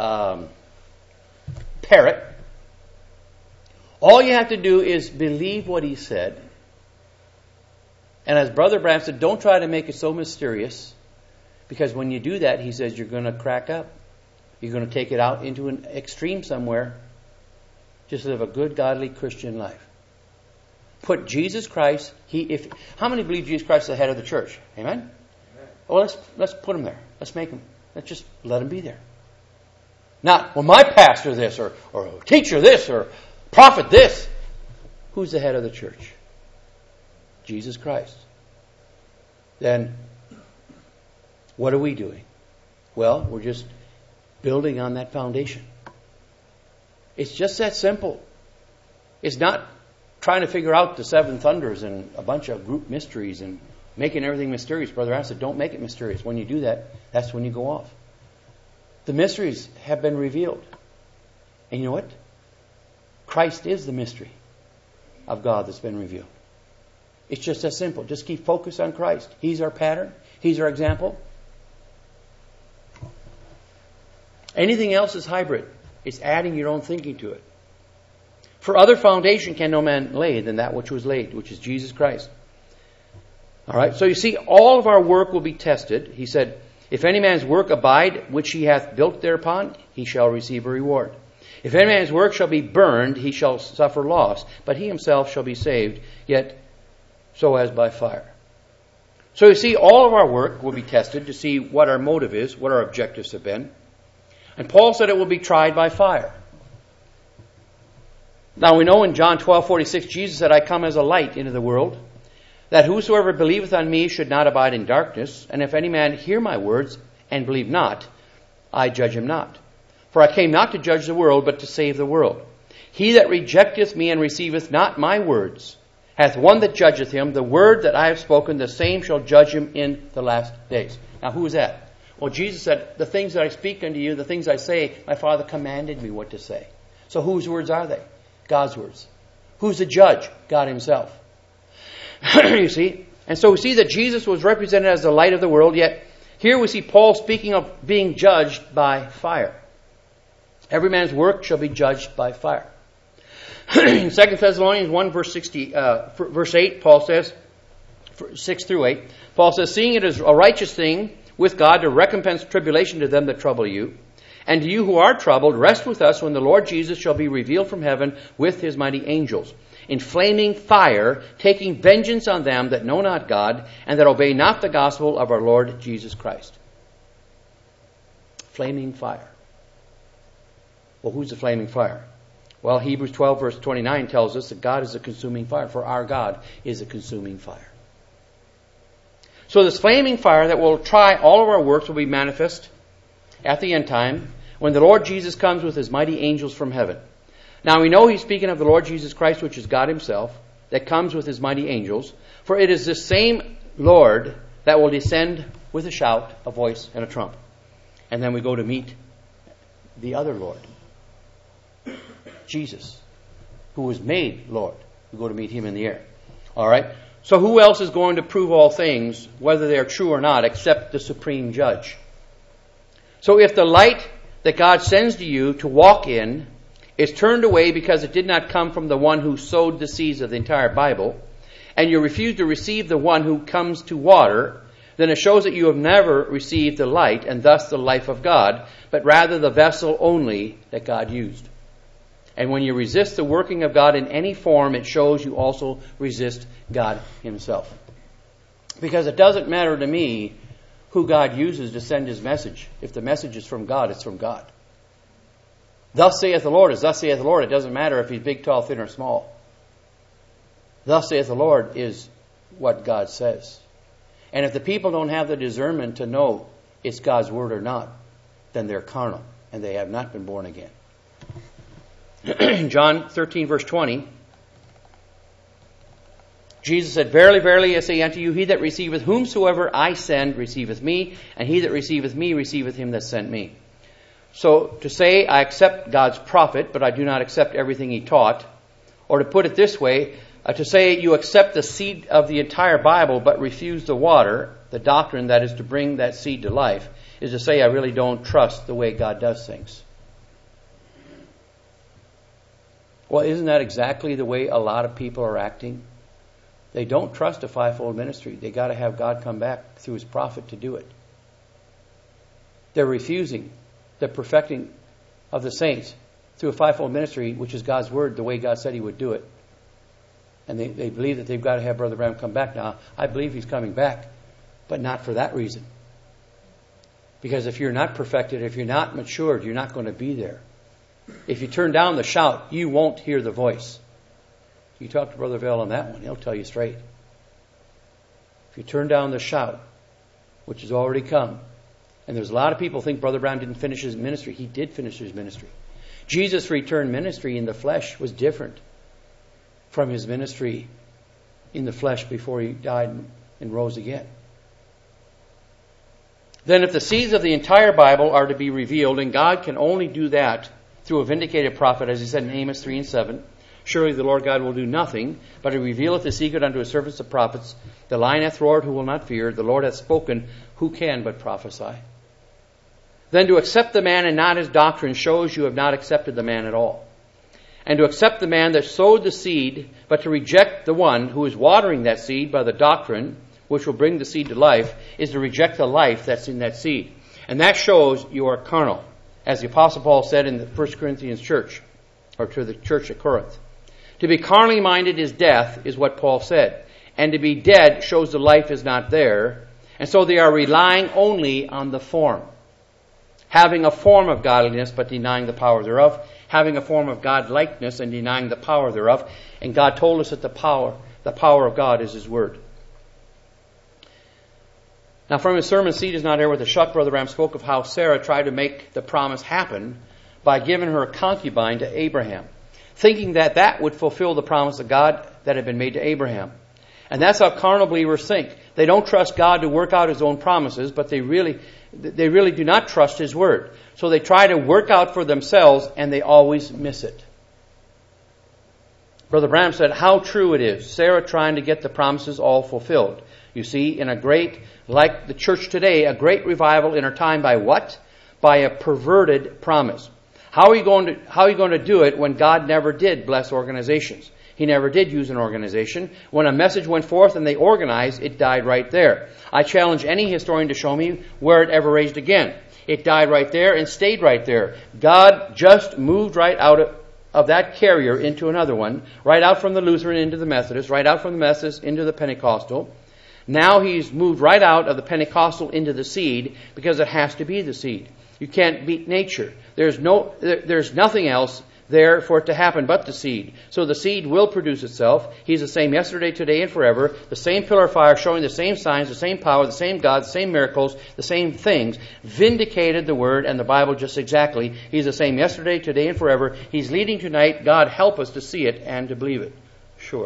A: All you have to do is believe what he said. And as Brother Branham said, don't try to make it so mysterious. Because when you do that, he says, you're going to crack up. You're going to take it out into an extreme somewhere. Just live a good, godly Christian life. Put Jesus Christ, how many believe Jesus Christ is the head of the church? Amen? Well, let's put him there. Let's make him. Let's just let him be there. Not, well, my pastor this, or teacher this, or prophet this. Who's the head of the church? Jesus Christ. Then, what are we doing? Well, we're just building on that foundation. It's just that simple. It's not trying to figure out the seven thunders and a bunch of group mysteries and making everything mysterious. Brother Aaron said, don't make it mysterious. When you do that, that's when you go off. The mysteries have been revealed. And you know what? Christ is the mystery of God that's been revealed. It's just that simple. Just keep focused on Christ. He's our pattern. He's our example. Anything else is hybrid. It's adding your own thinking to it. For other foundation can no man lay than that which was laid, which is Jesus Christ. All right, so you see, all of our work will be tested. He said, if any man's work abide, which he hath built thereupon, he shall receive a reward. If any man's work shall be burned, he shall suffer loss, but he himself shall be saved, yet so as by fire. So you see, all of our work will be tested to see what our motive is, what our objectives have been. And Paul said it will be tried by fire. Now we know in John 12:46, Jesus said, I come as a light into the world, that whosoever believeth on me should not abide in darkness. And if any man hear my words and believe not, I judge him not. For I came not to judge the world, but to save the world. He that rejecteth me and receiveth not my words hath one that judgeth him. The word that I have spoken, the same shall judge him in the last days. Now who is that? Well, Jesus said, the things that I speak unto you, the things I say, my Father commanded me what to say. So whose words are they? God's words. Who's the judge? God himself. You see? And so we see that Jesus was represented as the light of the world, yet here we see Paul speaking of being judged by fire. Every man's work shall be judged by fire. In 2 Thessalonians 1 verse 8, Paul says, 6 through 8, Paul says, seeing it is a righteous thing with God to recompense tribulation to them that trouble you, and to you who are troubled, rest with us when the Lord Jesus shall be revealed from heaven with his mighty angels, in flaming fire, taking vengeance on them that know not God, and that obey not the gospel of our Lord Jesus Christ. Flaming fire. Well, who's the flaming fire? Well, Hebrews 12 verse 29 tells us that God is a consuming fire, for our God is a consuming fire. So this flaming fire that will try all of our works will be manifest at the end time when the Lord Jesus comes with his mighty angels from heaven. Now we know he's speaking of the Lord Jesus Christ, which is God himself, that comes with his mighty angels. For it is this same Lord that will descend with a shout, a voice, and a trump. And then we go to meet the other Lord, Jesus, who was made Lord. We go to meet him in the air. All right? So who else is going to prove all things, whether they are true or not, except the supreme judge? So if the light that God sends to you to walk in is turned away because it did not come from the one who sowed the seeds of the entire Bible, and you refuse to receive the one who comes to water, then it shows that you have never received the light, and thus the life of God, but rather the vessel only that God used. And when you resist the working of God in any form, it shows you also resist God himself. Because it doesn't matter to me who God uses to send his message. If the message is from God, it's from God. Thus saith the Lord is thus saith the Lord. It doesn't matter if he's big, tall, thin, or small. Thus saith the Lord is what God says. And if the people don't have the discernment to know it's God's word or not, then they're carnal and they have not been born again. John 13 verse 20, Jesus said, Verily, verily, I say unto you, he that receiveth whomsoever I send receiveth me, and he that receiveth me receiveth him that sent me. So to say I accept God's prophet, but I do not accept everything he taught, or to put it this way, to say you accept the seed of the entire Bible but refuse the water, the doctrine that is to bring that seed to life, is to say I really don't trust the way God does things. Well, isn't that exactly the way a lot of people are acting? They don't trust a fivefold ministry. They got to have God come back through his prophet to do it. They're refusing the perfecting of the saints through a fivefold ministry, which is God's word, the way God said he would do it. And they believe that they've got to have Brother Branham come back. Now, I believe he's coming back, but not for that reason. Because if you're not perfected, if you're not matured, you're not going to be there. If you turn down the shout, you won't hear the voice. You talk to Brother Vale on that one, he'll tell you straight. If you turn down the shout, which has already come, and there's a lot of people think Brother Brown didn't finish his ministry. He did finish his ministry. Jesus' return ministry in the flesh was different from his ministry in the flesh before he died and rose again. Then if the seeds of the entire Bible are to be revealed, and God can only do that through a vindicated prophet, as he said in Amos 3 and 7, surely the Lord God will do nothing, but he revealeth the secret unto his servants the prophets. The lion hath roared, who will not fear? The Lord hath spoken, who can but prophesy? Then to accept the man and not his doctrine shows you have not accepted the man at all. And to accept the man that sowed the seed, but to reject the one who is watering that seed by the doctrine, which will bring the seed to life, is to reject the life that's in that seed. And that shows you are carnal, as the Apostle Paul said in the 1 Corinthians church, or to the church at Corinth. To be carnally minded is death, is what Paul said. And to be dead shows the life is not there. And so they are relying only on the form. Having a form of godliness, but denying the power thereof. Having a form of godlikeness and denying the power thereof. And God told us that the power of God is his word. Now from his sermon, Seed is Not Heir with a Shut, Brother Branham spoke of how Sarah tried to make the promise happen by giving her a concubine to Abraham, thinking that that would fulfill the promise of God that had been made to Abraham. And that's how carnal believers think. They don't trust God to work out his own promises, but they really do not trust his word. So they try to work out for themselves, and they always miss it. Brother Branham said how true it is, Sarah trying to get the promises all fulfilled. You see, in a great, like the church today, a great revival in our time by what? By a perverted promise. How are you going to do it when God never did bless organizations? He never did use an organization. When a message went forth and they organized, it died right there. I challenge any historian to show me where it ever raised again. It died right there and stayed right there. God just moved right out of that carrier into another one, right out from the Lutheran into the Methodist, right out from the Methodist into the Pentecostal. Now he's moved right out of the Pentecostal into the seed because it has to be the seed. You can't beat nature. There's nothing else there for it to happen but the seed. So the seed will produce itself. He's the same yesterday, today, and forever. The same pillar of fire showing the same signs, the same power, the same God, the same miracles, the same things. Vindicated the Word and the Bible just exactly. He's the same yesterday, today, and forever. He's leading tonight. God help us to see it and to believe it. Sure.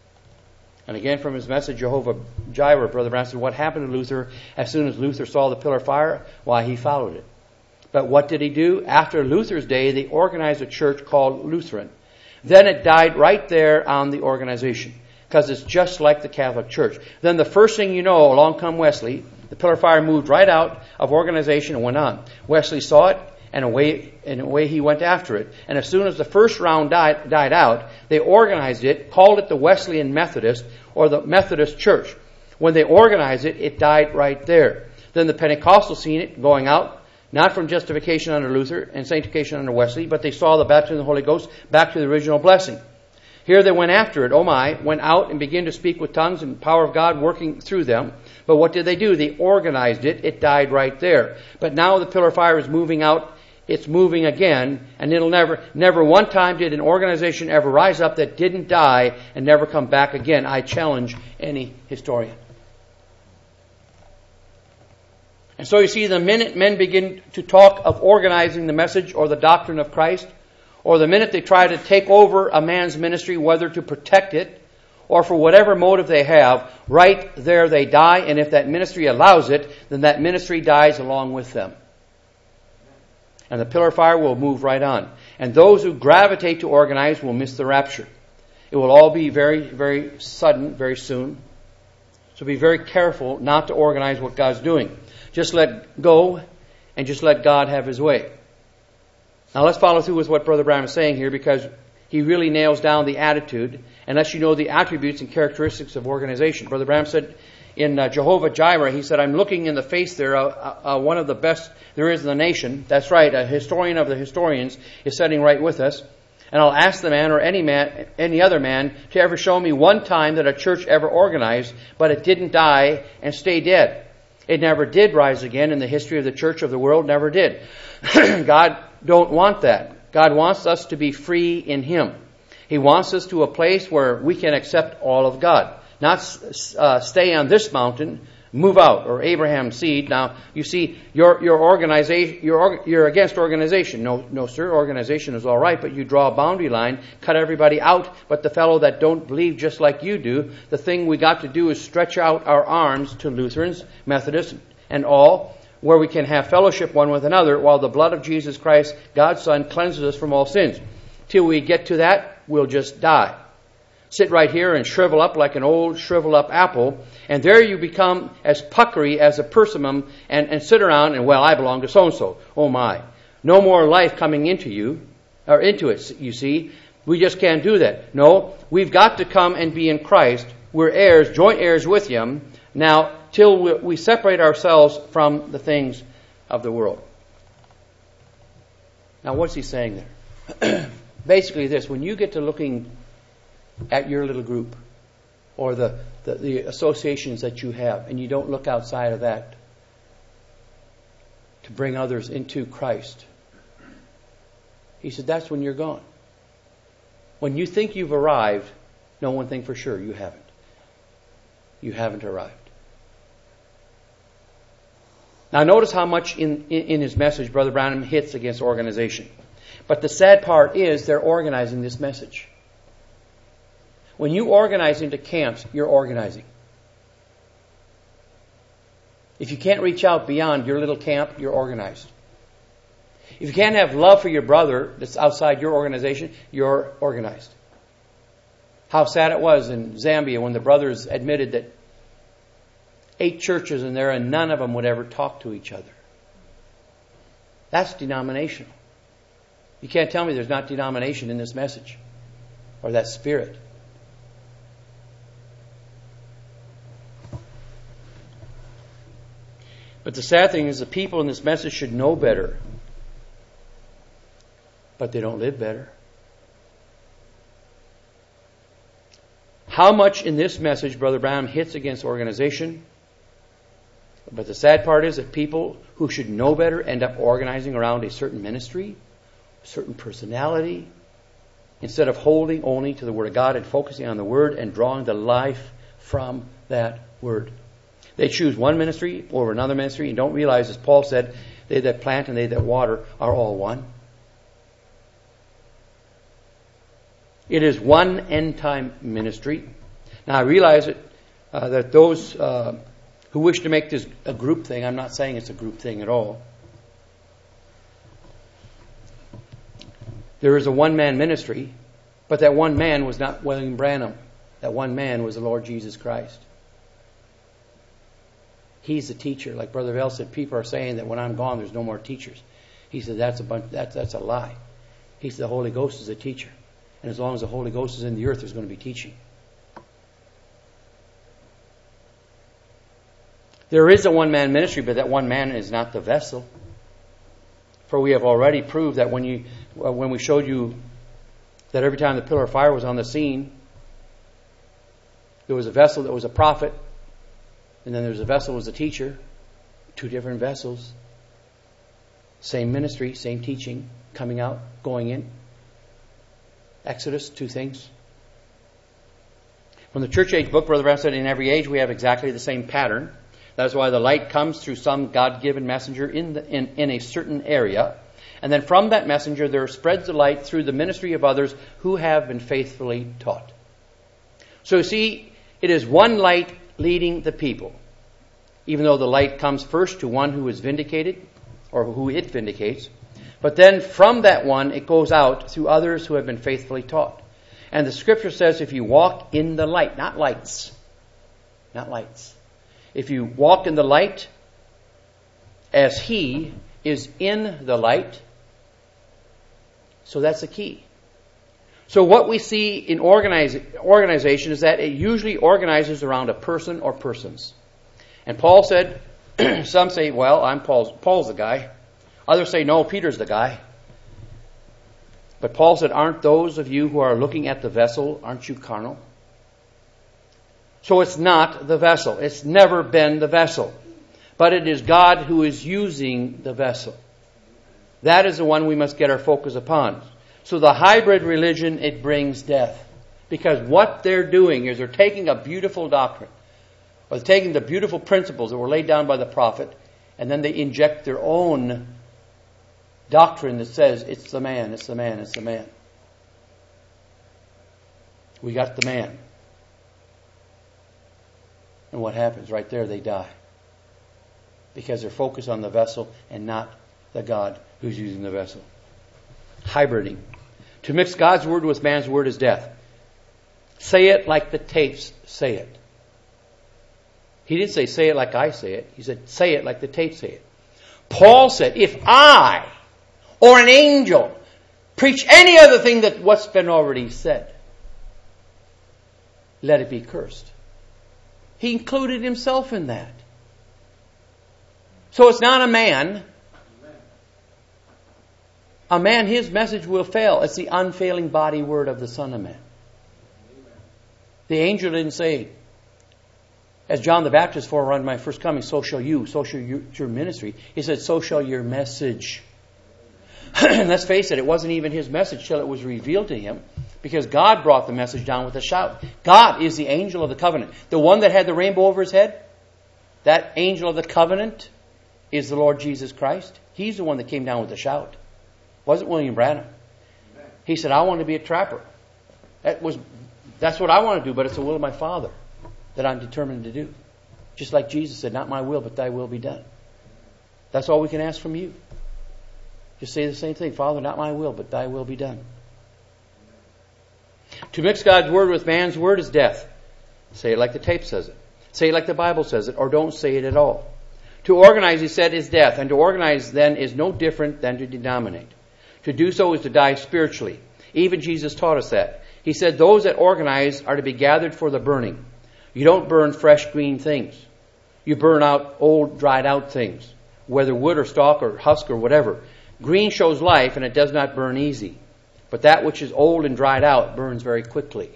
A: And again from his message, Jehovah Jireh, Brother Branham said, what happened to Luther as soon as Luther saw the pillar of fire? Why, he followed it. But what did he do? After Luther's day, they organized a church called Lutheran. Then it died right there on the organization, because it's just like the Catholic Church. Then the first thing you know, along come Wesley. The pillar of fire moved right out of organization and went on. Wesley saw it, and away he went after it. And as soon as the first round died out, they organized it, called it the Wesleyan Methodist, or the Methodist Church. When they organized it, it died right there. Then the Pentecostals seen it going out, not from justification under Luther and sanctification under Wesley, but they saw the baptism of the Holy Ghost back to the original blessing. Here they went after it, went out and began to speak with tongues and the power of God working through them. But what did they do? They organized it. It died right there. But now the pillar of fire is moving out. It's moving again, and it'll never one time did an organization ever rise up that didn't die and never come back again. I challenge any historian. And so you see, the minute men begin to talk of organizing the message or the doctrine of Christ, or the minute they try to take over a man's ministry, whether to protect it or for whatever motive they have, right there they die. And if that ministry allows it, then that ministry dies along with them. And the pillar of fire will move right on. And those who gravitate to organize will miss the rapture. It will all be very, very sudden, very soon. So be very careful not to organize what God's doing. Just let go and just let God have his way. Now let's follow through with what Brother Branham is saying here, because he really nails down the attitude and lets you know the attributes and characteristics of organization. Brother Branham said in Jehovah Jireh, he said, I'm looking in the face there, one of the best there is in the nation. That's right, a historian of the historians is sitting right with us. And I'll ask the man or any other man to ever show me one time that a church ever organized, but it didn't die and stay dead. It never did rise again in the history of the church of the world, never did. God don't want that. God wants us to be free in Him. He wants us to a place where we can accept all of God. Not stay on this mountain, move out, or Abraham's seed. Now, you see, your organization, you're against organization. No, sir, organization is all right, but you draw a boundary line, cut everybody out, but the fellow that don't believe just like you do, the thing we got to do is stretch out our arms to Lutherans, Methodists, and all, where we can have fellowship one with another, while the blood of Jesus Christ, God's Son, cleanses us from all sins. Till we get to that, we'll just die. Sit right here and shrivel up like an old shriveled up apple, and there you become as puckery as a persimmon and sit around and, well, I belong to so-and-so. Oh my. No more life coming into you, or into it, you see. We just can't do that. No, we've got to come and be in Christ. We're heirs, joint heirs with Him, now till we separate ourselves from the things of the world. Now what's he saying there? Basically this, when you get to looking at your little group or the associations that you have, and you don't look outside of that to bring others into Christ, he said, that's when you're gone. When you think you've arrived, know one thing for sure, you haven't. You haven't arrived. Now notice how much in his message Brother Branham hits against organization. But the sad part is they're organizing this message. When you organize into camps, you're organizing. If you can't reach out beyond your little camp, you're organized. If you can't have love for your brother that's outside your organization, you're organized. How sad it was in Zambia when the brothers admitted that 8 churches in there and none of them would ever talk to each other. That's denominational. You can't tell me there's not denomination in this message or that spirit. But the sad thing is the people in this message should know better. But they don't live better. How much in this message Brother Branham hits against organization. But the sad part is that people who should know better end up organizing around a certain ministry, a certain personality, instead of holding only to the Word of God and focusing on the Word and drawing the life from that Word. They choose one ministry over another ministry and don't realize, as Paul said, they that plant and they that water are all one. It is one end-time ministry. Now I realize that those who wish to make this a group thing, I'm not saying it's a group thing at all. There is a one-man ministry, but that one man was not William Branham. That one man was the Lord Jesus Christ. He's the teacher. Like Brother Vell said, people are saying that when I'm gone, there's no more teachers. He said that's a lie. He said the Holy Ghost is a teacher. And as long as the Holy Ghost is in the earth, there's going to be teaching. There is a one-man ministry, but that one man is not the vessel. For we have already proved that when we showed you that every time the pillar of fire was on the scene, there was a vessel that was a prophet, and then there was a vessel that was a teacher. 2 different vessels. Same ministry, same teaching, coming out, going in. Exodus, 2 things. From the church age book, Brother Branham said, in every age we have exactly the same pattern. That's why the light comes through some God-given messenger in a certain area. And then from that messenger there spreads the light through the ministry of others who have been faithfully taught. So you see, it is one light leading the people. Even though the light comes first to one who is vindicated, or who it vindicates. But then from that one, it goes out through others who have been faithfully taught. And the Scripture says if you walk in the light, not lights. Not lights. If you walk in the light as He is in the light, so that's the key. So what we see in organization is that it usually organizes around a person or persons. And Paul said, some say, well, Paul's the guy. Others say, no, Peter's the guy. But Paul said, aren't those of you who are looking at the vessel, aren't you carnal? So it's not the vessel. It's never been the vessel. but it is God who is using the vessel. That is the one we must get our focus upon. So the hybrid religion, it brings death. Because what they're doing is they're taking a beautiful doctrine, or they're taking the beautiful principles that were laid down by the prophet, and then they inject their own doctrine that says, it's the man, it's the man, it's the man. We got the man. And what happens? Right there, they die. Because they're focused on the vessel and not the God who's using the vessel. Hybriding. To mix God's word with man's word is death. Say it like the tapes say it. He didn't say it like I say it. He said, say it like the tapes say it. Paul said, if I or an angel preach any other thing than what's been already said, let it be cursed. He included himself in that. So it's not a man. A man, his message will fail. It's the unfailing body word of the Son of Man. The angel didn't say, as John the Baptist forerunned my first coming, so shall you, so shall your ministry. He said, so shall your message. And let's face it wasn't even his message till it was revealed to him, because God brought the message down with a shout. God is the angel of the covenant. The one that had the rainbow over his head, that angel of the covenant is the Lord Jesus Christ. He's the one that came down with a shout. It wasn't William Branham. He said, I want to be a trapper. That's what I want to do, but it's the will of my Father that I'm determined to do. Just like Jesus said, not my will, but thy will be done. That's all we can ask from you. Just say the same thing. Father, not my will, but thy will be done. To mix God's word with man's word is death. Say it like the tape says it. Say it like the Bible says it, or don't say it at all. To organize, he said, is death. And to organize then is no different than to denominate. To do so is to die spiritually. Even Jesus taught us that. He said those that organize are to be gathered for the burning. You don't burn fresh green things. You burn out old dried out things, whether wood or stalk or husk or whatever. Green shows life and it does not burn easy. But that which is old and dried out burns very quickly.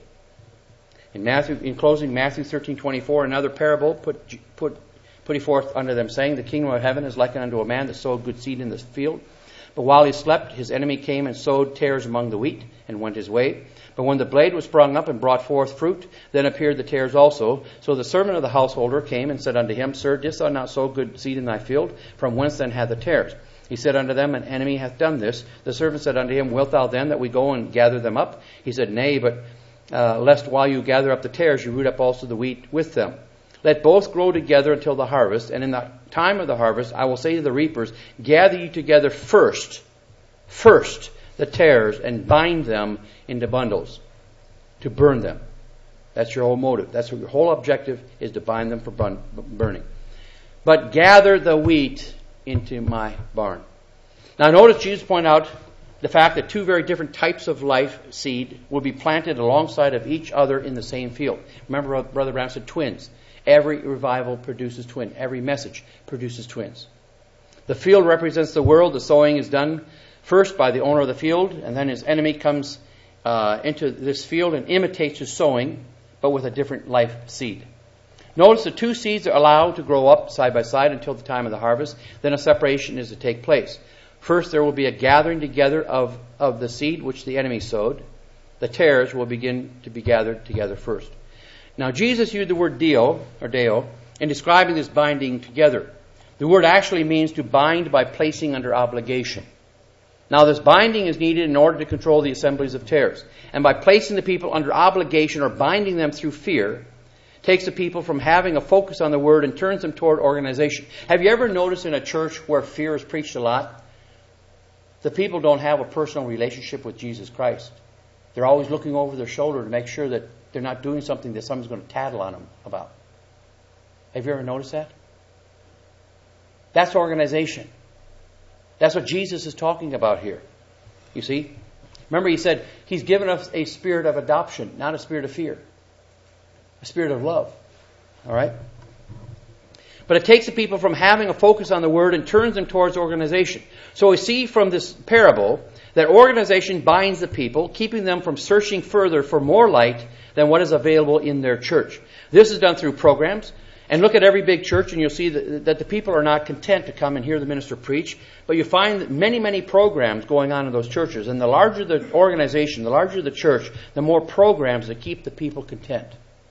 A: In closing, Matthew 13:24, another parable put forth unto them, saying, the kingdom of heaven is likened unto a man that sowed good seed in the field. But while he slept, his enemy came and sowed tares among the wheat, and went his way. But when the blade was sprung up and brought forth fruit, then appeared the tares also. So the servant of the householder came and said unto him, Sir, didst thou not sow good seed in thy field? From whence then had the tares? He said unto them, An enemy hath done this. The servant said unto him, Wilt thou then that we go and gather them up? He said, Nay, but lest while you gather up the tares, you root up also the wheat with them. Let both grow together until the harvest, and in the time of the harvest I will say to the reapers, Gather you together first the tares, and bind them into bundles, to burn them. That's your whole motive. That's what your whole objective is, to bind them for burning. But gather the wheat into my barn. Now notice Jesus pointed out the fact that two very different types of life seed will be planted alongside of each other in the same field. Remember Brother Brown said twins. Every revival produces twins. Every message produces twins. The field represents the world. The sowing is done first by the owner of the field, and then his enemy comes into this field and imitates his sowing, but with a different life seed. Notice the two seeds are allowed to grow up side by side until the time of the harvest. Then a separation is to take place. First, there will be a gathering together of the seed which the enemy sowed. The tares will begin to be gathered together first. Now, Jesus used the word deo in describing this binding together. The word actually means to bind by placing under obligation. Now, this binding is needed in order to control the assemblies of tares. And by placing the people under obligation or binding them through fear, takes the people from having a focus on the word and turns them toward organization. Have you ever noticed in a church where fear is preached a lot, the people don't have a personal relationship with Jesus Christ? They're always looking over their shoulder to make sure that they're not doing something that someone's going to tattle on them about. Have you ever noticed that? That's organization. That's what Jesus is talking about here. You see? Remember, he said he's given us a spirit of adoption, not a spirit of fear. A spirit of love. All right? But it takes the people from having a focus on the word and turns them towards organization. So we see from this parable that organization binds the people, keeping them from searching further for more light than what is available in their church. This is done through programs And look at every big church and you'll see that the people are not content to come and hear the minister preach, but you find many, many programs going on in those churches. And the larger the organization, the larger the church, the more programs that keep the people content.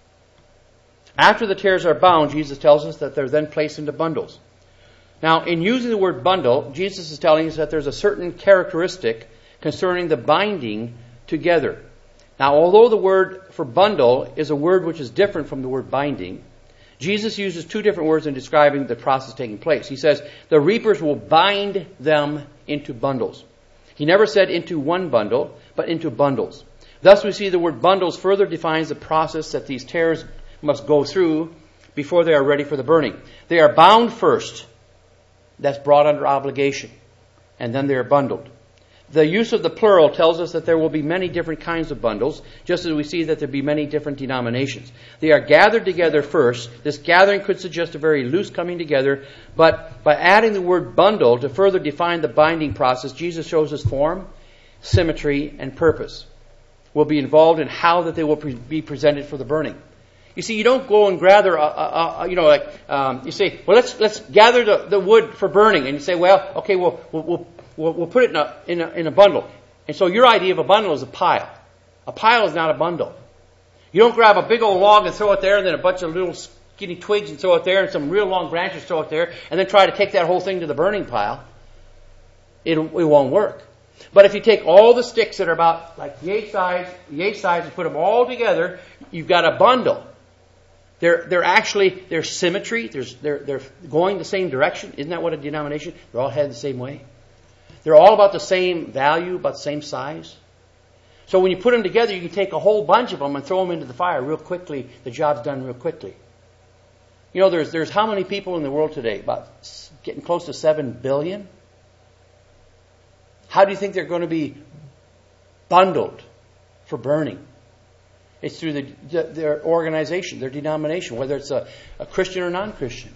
A: After the tares are bound, Jesus tells us that they're then placed into bundles. Now, in using the word bundle, Jesus is telling us that there's a certain characteristic concerning the binding together. Now, although the word for bundle is a word which is different from the word binding, Jesus uses two different words in describing the process taking place. He says, the reapers will bind them into bundles. He never said into one bundle, but into bundles. Thus we see the word bundles further defines the process that these tares must go through before they are ready for the burning. They are bound first. That's brought under obligation. And then they are bundled. The use of the plural tells us that there will be many different kinds of bundles, just as we see that there be many different denominations. They are gathered together first. This gathering could suggest a very loose coming together, but by adding the word bundle to further define the binding process, Jesus shows us form, symmetry, and purpose will be involved in how that they will be presented for the burning. You see, you don't go and gather, you say, well, let's gather the wood for burning, and you say, well, okay, we'll put it in a bundle. And so your idea of a bundle is a pile. A pile is not a bundle. You don't grab a big old log and throw it there, and then a bunch of little skinny twigs and throw it there, and some real long branches throw it there, and then try to take that whole thing to the burning pile. It won't work. But if you take all the sticks that are about like yay size, and put them all together, you've got a bundle. They're symmetry. They're going the same direction. Isn't that what a denomination? They're all headed the same way. They're all about the same value, about the same size. So when you put them together, you can take a whole bunch of them and throw them into the fire real quickly. The job's done real quickly. You know, there's how many people in the world today? About getting close to 7 billion. How do you think they're going to be bundled for burning? It's through their organization, their denomination, whether it's a Christian or non-Christian.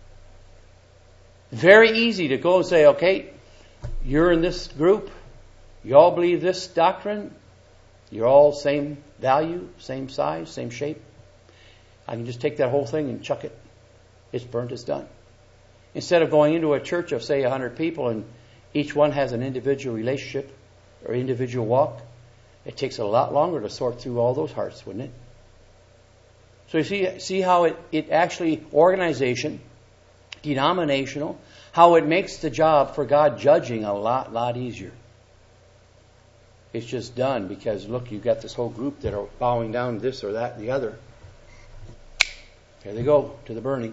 A: Very easy to go and say, okay, you're in this group, you all believe this doctrine, you're all same value, same size, same shape. I can just take that whole thing and chuck it. It's burnt, it's done. Instead of going into a church of, say, 100 people and each one has an individual relationship or individual walk, it takes a lot longer to sort through all those hearts, wouldn't it? So you see how it actually, organization, denominational, how it makes the job for God judging a lot easier. It's just done because, look, you've got this whole group that are bowing down this or that and the other. There they go, to the burning.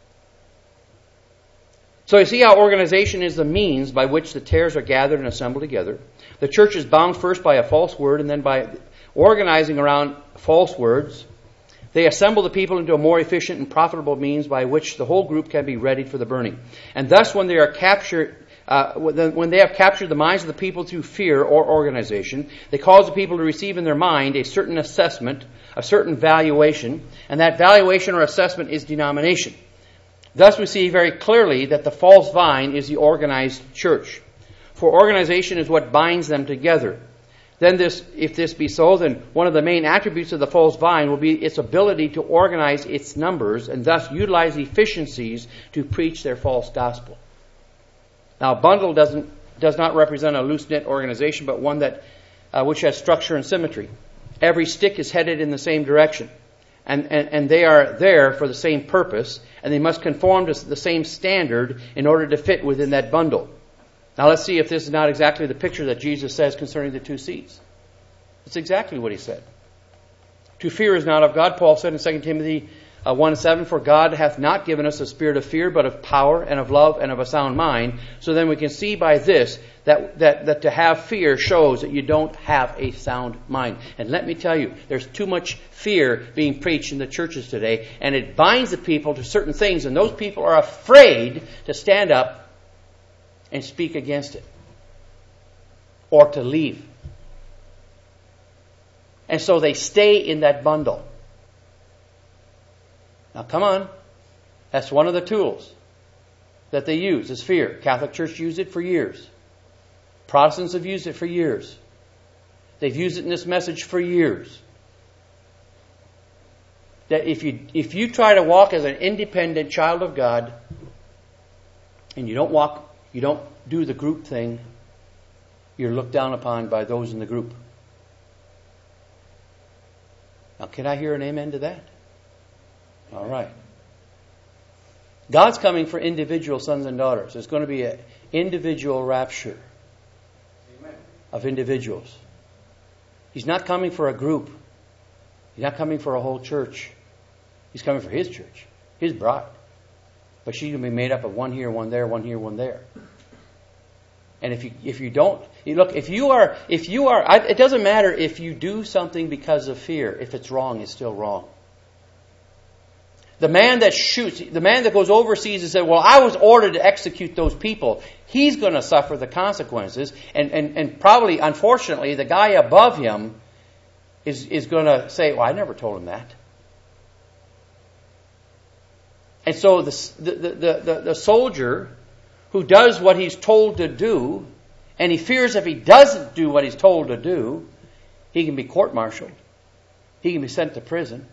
A: So you see how organization is the means by which the tares are gathered and assembled together. The church is bound first by a false word, and then by organizing around false words, they assemble the people into a more efficient and profitable means by which the whole group can be readied for the burning. And thus, when they are captured, when they have captured the minds of the people through fear or organization, they cause the people to receive in their mind a certain assessment, a certain valuation, and that valuation or assessment is denomination. Thus we see very clearly that the false vine is the organized church. For organization is what binds them together. Then if this be so, then one of the main attributes of the false vine will be its ability to organize its numbers and thus utilize efficiencies to preach their false gospel. Now, a bundle does not represent a loose-knit organization, but one that which has structure and symmetry. Every stick is headed in the same direction. And they are there for the same purpose, and they must conform to the same standard in order to fit within that bundle. Now let's see if this is not exactly the picture that Jesus says concerning the two seeds. It's exactly what he said. To fear is not of God, Paul said in 2 Timothy 1:7, for God hath not given us a spirit of fear, but of power and of love and of a sound mind. So then we can see by this that to have fear shows that you don't have a sound mind. And let me tell you, there's too much fear being preached in the churches today, and it binds the people to certain things, and those people are afraid to stand up and speak against it or to leave. And so they stay in that bundle. Now come on. That's one of the tools that they use is fear. Catholic Church used it for years. Protestants have used it for years. They've used it in this message for years. that if you try to walk as an independent child of God, and you don't do the group thing, you're looked down upon by those in the group. Now, can I hear an amen to that? All right. God's coming for individual sons and daughters. There's going to be an individual rapture of individuals. He's not coming for a group. He's not coming for a whole church. He's coming for His church, His bride. But she's going to be made up of one here, one there, one here, one there. And if you don't, look, if you are, it doesn't matter if you do something because of fear. If it's wrong, it's still wrong. The man that shoots, the man that goes overseas and says, well, I was ordered to execute those people, he's going to suffer the consequences. And probably, unfortunately, the guy above him is going to say, well, I never told him that. And so the soldier who does what he's told to do, and he fears if he doesn't do what he's told to do, he can be court-martialed. He can be sent to prison.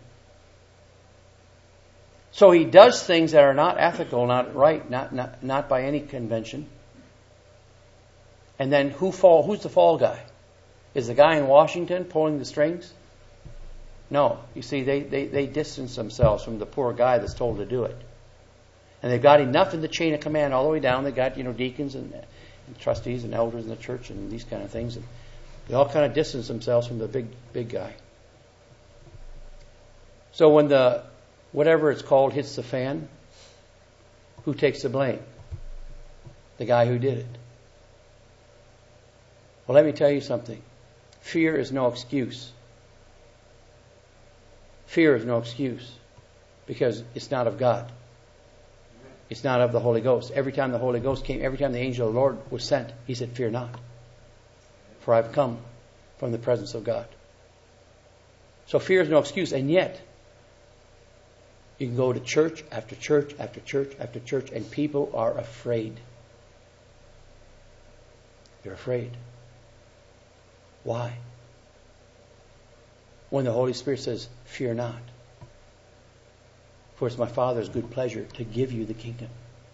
A: So he does things that are not ethical, not right, not by any convention. And then who's the fall guy? Is the guy in Washington pulling the strings? No. You see, they distance themselves from the poor guy that's told to do it. And they've got enough in the chain of command all the way down. They've got, deacons and trustees and elders in the church and these kind of things. And they all kind of distance themselves from the big guy. So when the whatever it's called hits the fan, who takes the blame? The guy who did it. Well, let me tell you something. Fear is no excuse. Fear is no excuse because it's not of God. It's not of the Holy Ghost. Every time the Holy Ghost came, every time the angel of the Lord was sent, He said, fear not, for I've come from the presence of God. So fear is no excuse, and yet you can go to church after church after church after church, and people are afraid. They're afraid. Why? When the Holy Spirit says, fear not. For it's my Father's good pleasure to give you the kingdom.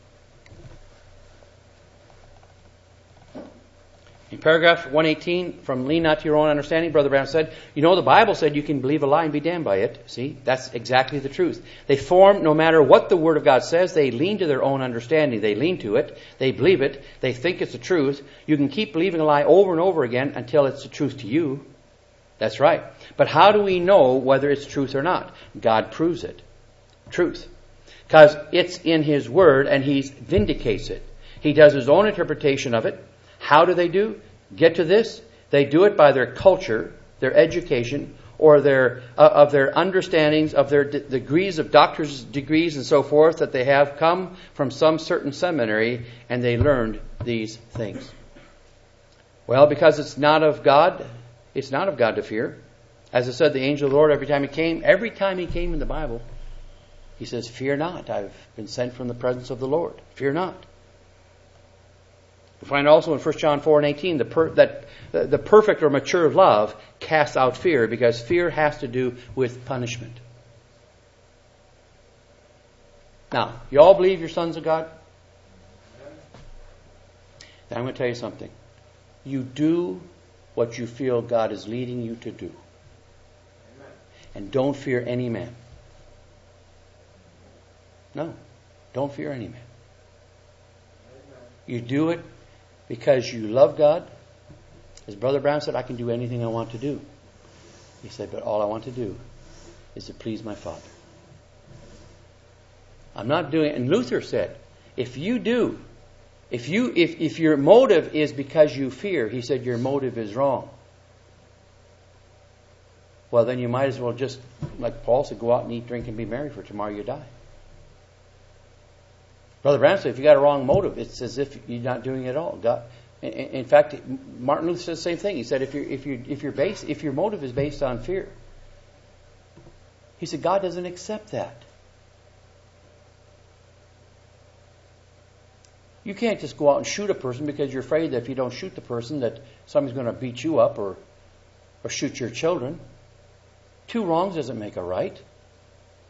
A: In paragraph 118, from lean not to your own understanding, Brother Brown said, the Bible said you can believe a lie and be damned by it. See, that's exactly the truth. They form, no matter what the Word of God says, they lean to their own understanding. They lean to it. They believe it. They think it's the truth. You can keep believing a lie over and over again until it's the truth to you. That's right. But how do we know whether it's truth or not? God proves it. Truth. Because it's in His Word and He vindicates it. He does His own interpretation of it. How do they do? Get to this. They do it by their culture, their education, or their understandings of their degrees of doctor's degrees and so forth that they have come from some certain seminary and they learned these things. Well, because it's not of God to fear. As I said, the angel of the Lord, every time he came in the Bible, he says, fear not, I've been sent from the presence of the Lord. Fear not. We find also in 1 John 4:18 that the perfect or mature love casts out fear, because fear has to do with punishment. Now, you all believe you're sons of God? Then I'm going to tell you something. You do what you feel God is leading you to do. And don't fear any man. No, don't fear any man. You do it because you love God. As Brother Brown said, I can do anything I want to do. He said, but all I want to do is to please my Father. I'm not doing it. And Luther said, if your motive is because you fear, he said your motive is wrong. Well, then you might as well just, like Paul said, go out and eat, drink, and be merry, for tomorrow you die. Brother Brown said, if you got a wrong motive, it's as if you're not doing it at all. God, in fact, Martin Luther said the same thing. He said, if your motive is based on fear, he said, God doesn't accept that. You can't just go out and shoot a person because you're afraid that if you don't shoot the person that somebody's going to beat you up or shoot your children. Two wrongs doesn't make a right.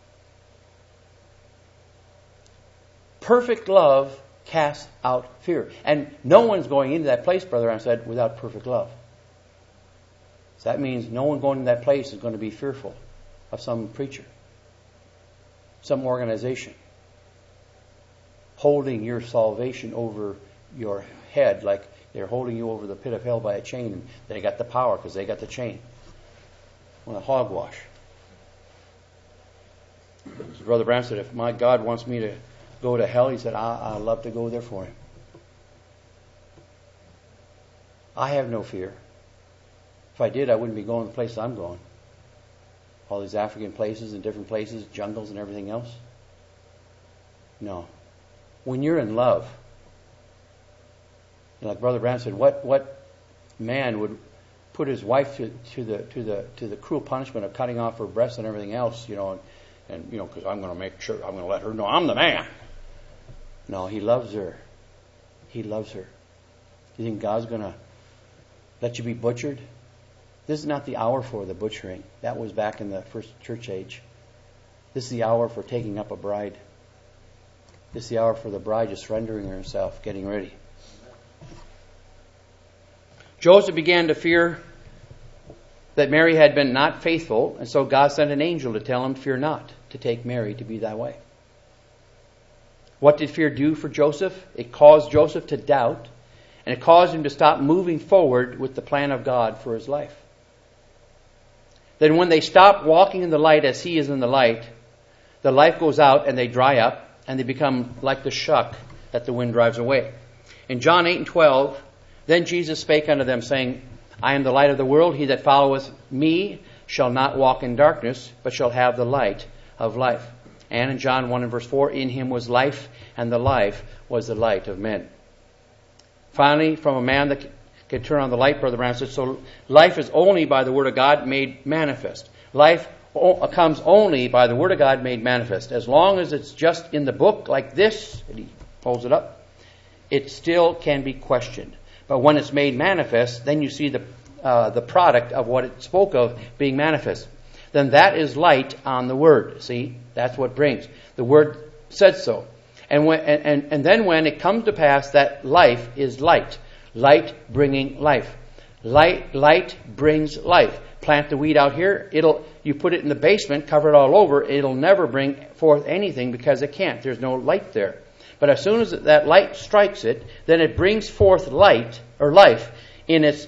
A: Perfect love casts out fear. And no one's going into that place, Brother Ram said, without perfect love. So that means no one going to that place is going to be fearful of some preacher, some organization, holding your salvation over your head like they're holding you over the pit of hell by a chain, and they got the power because they got the chain. Well, a hogwash. Brother Branham said, if my God wants me to go to hell, he said, I'd love to go there for him. I have no fear. If I did, I wouldn't be going to the places I'm going. All these African places and different places, jungles and everything else. No. When you're in love, like Brother Branham said, what man would put his wife to the cruel punishment of cutting off her breasts and everything else, and because I'm going to make sure, I'm going to let her know I'm the man. No, he loves her. He loves her. You think God's going to let you be butchered? This is not the hour for the butchering. That was back in the first church age. This is the hour for taking up a bride. This is the hour for the bride just surrendering herself, getting ready. Joseph began to fear that Mary had been not faithful, and so God sent an angel to tell him, fear not to take Mary to be thy wife. What did fear do for Joseph? It caused Joseph to doubt, and it caused him to stop moving forward with the plan of God for his life. Then when they stop walking in the light as he is in the light goes out and they dry up, and they become like the shuck that the wind drives away. In John 8:12, then Jesus spake unto them, saying, I am the light of the world. He that followeth me shall not walk in darkness, but shall have the light of life. And in John 1:4, in him was life, and the life was the light of men. Finally, from a man that can turn on the light, Brother Branham said, so life is only by the Word of God made manifest. Life comes only by the Word of God made manifest. As long as it's just in the book like this, and he holds it up, it still can be questioned. But when it's made manifest, then you see the product of what it spoke of being manifest. Then that is light on the Word. See, that's what brings. The Word said so. And then when it comes to pass that life is light. Light bringing life. Light brings life. Plant the weed out here, you put it in the basement, cover it all over, it'll never bring forth anything because it can't. There's no light there. But as soon as that light strikes it, then it brings forth light or life if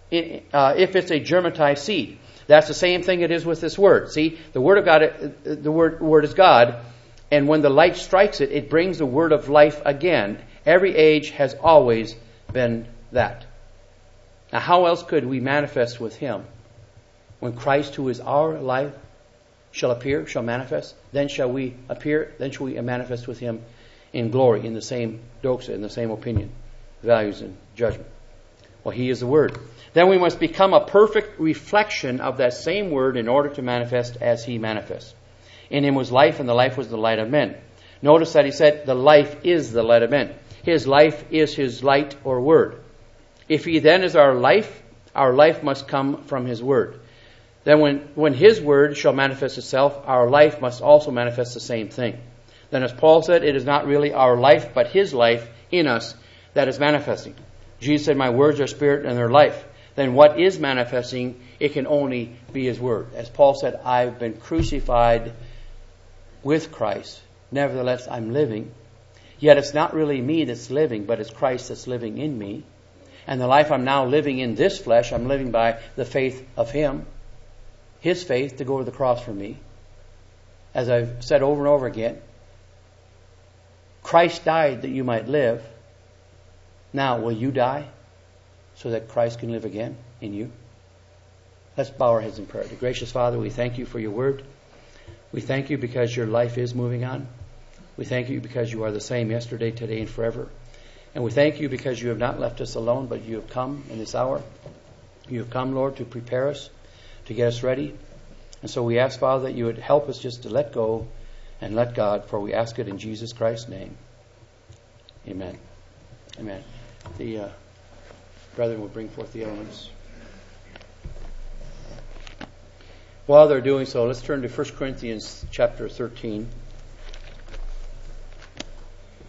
A: it's a germatized seed. That's the same thing it is with this word. See, the word of God, the word is God, and when the light strikes it, it brings the word of life again. Every age has always been that. Now, how else could we manifest with Him? When Christ, who is our life, shall appear, shall manifest, then shall we appear, then shall we manifest with Him in glory, in the same doxa, in the same opinion, values, and judgment. Well, He is the Word. Then we must become a perfect reflection of that same Word in order to manifest as He manifests. In Him was life, and the life was the light of men. Notice that He said the life is the light of men. His life is His light or Word. If He then is our life must come from His Word. Then when His Word shall manifest itself, our life must also manifest the same thing. Then as Paul said, it is not really our life, but His life in us that is manifesting. Jesus said, my words are spirit and they're life. Then what is manifesting? It can only be His Word. As Paul said, I've been crucified with Christ. Nevertheless, I'm living. Yet it's not really me that's living, but it's Christ that's living in me. And the life I'm now living in this flesh, I'm living by the faith of Him. His faith to go to the cross for me. As I've said over and over again, Christ died that you might live. Now, will you die so that Christ can live again in you? Let's bow our heads in prayer. Dear gracious Father, we thank You for Your Word. We thank You because Your life is moving on. We thank You because You are the same yesterday, today, and forever. And we thank You because You have not left us alone, but You have come in this hour. You have come, Lord, to prepare us, to get us ready. And so we ask, Father, that You would help us just to let go and let God, for we ask it in Jesus Christ's name. Amen. Amen. The brethren will bring forth the elements. While they're doing so, let's turn to 1 Corinthians chapter 13.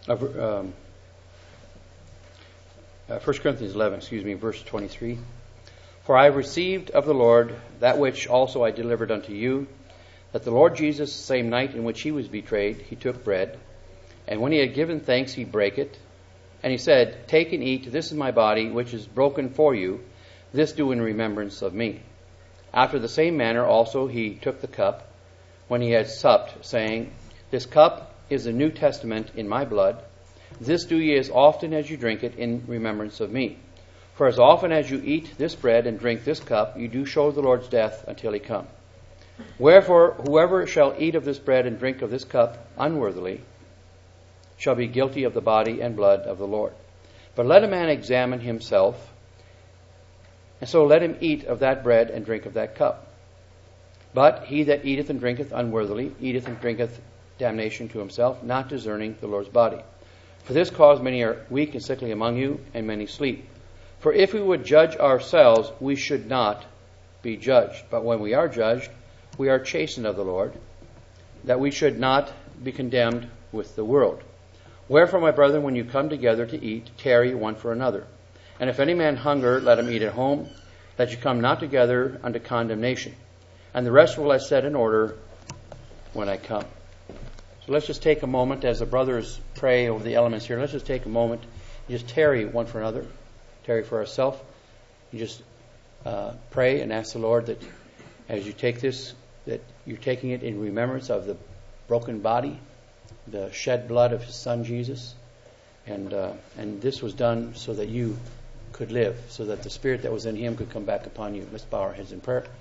A: 1 Corinthians 11, verse 23. For I received of the Lord that which also I delivered unto you, that the Lord Jesus, the same night in which he was betrayed, he took bread, and when he had given thanks, he brake it, and he said, Take and eat, this is my body, which is broken for you. This do in remembrance of me. After the same manner also he took the cup, when he had supped, saying, This cup is the New Testament in my blood. This do ye as often as you drink it in remembrance of me. For as often as you eat this bread and drink this cup, you do show the Lord's death until he come. Wherefore, whoever shall eat of this bread and drink of this cup unworthily shall be guilty of the body and blood of the Lord. But let a man examine himself, and so let him eat of that bread and drink of that cup. But he that eateth and drinketh unworthily eateth and drinketh damnation to himself, not discerning the Lord's body. For this cause many are weak and sickly among you, and many sleep. For if we would judge ourselves, we should not be judged. But when we are judged, we are chastened of the Lord, that we should not be condemned with the world. Wherefore, my brethren, when you come together to eat, tarry one for another. And if any man hunger, let him eat at home, that you come not together unto condemnation. And the rest will I set in order when I come. So let's just take a moment as the brothers pray over the elements here. Let's just take a moment and just tarry one for another, tarry for ourselves. You just pray and ask the Lord that as you take this, that you're taking it in remembrance of the broken body, the shed blood of his son Jesus, and this was done so that you could live, so that the spirit that was in him could come back upon you. Let's bow our heads in prayer.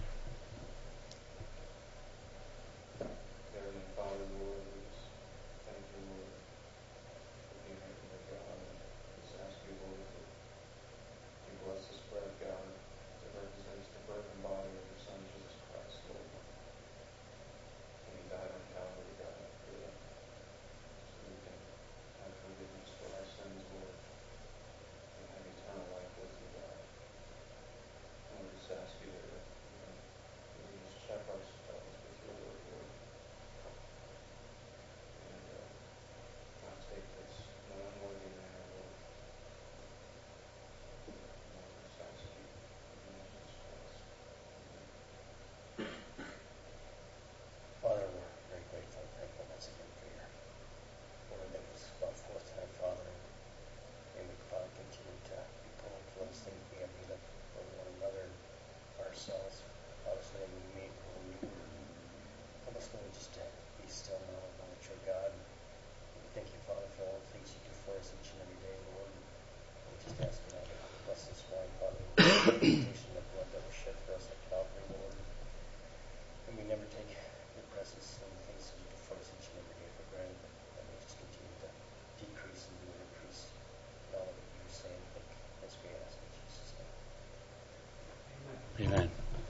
A: Amen.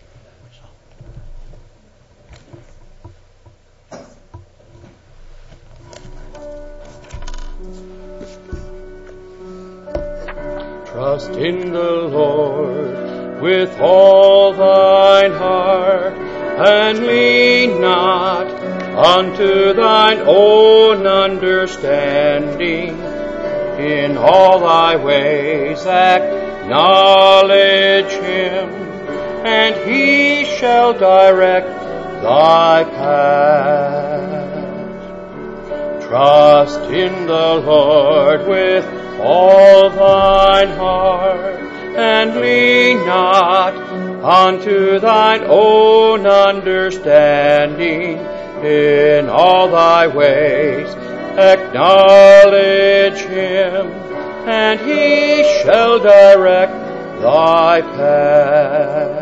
A: Trust in the Lord with all thine heart, and lean not unto thine own understanding. In all thy ways acknowledge him, and he shall direct thy path. Trust in the Lord with all thine heart, and lean not unto thine own understanding. In all thy ways acknowledge him, and he shall direct thy path.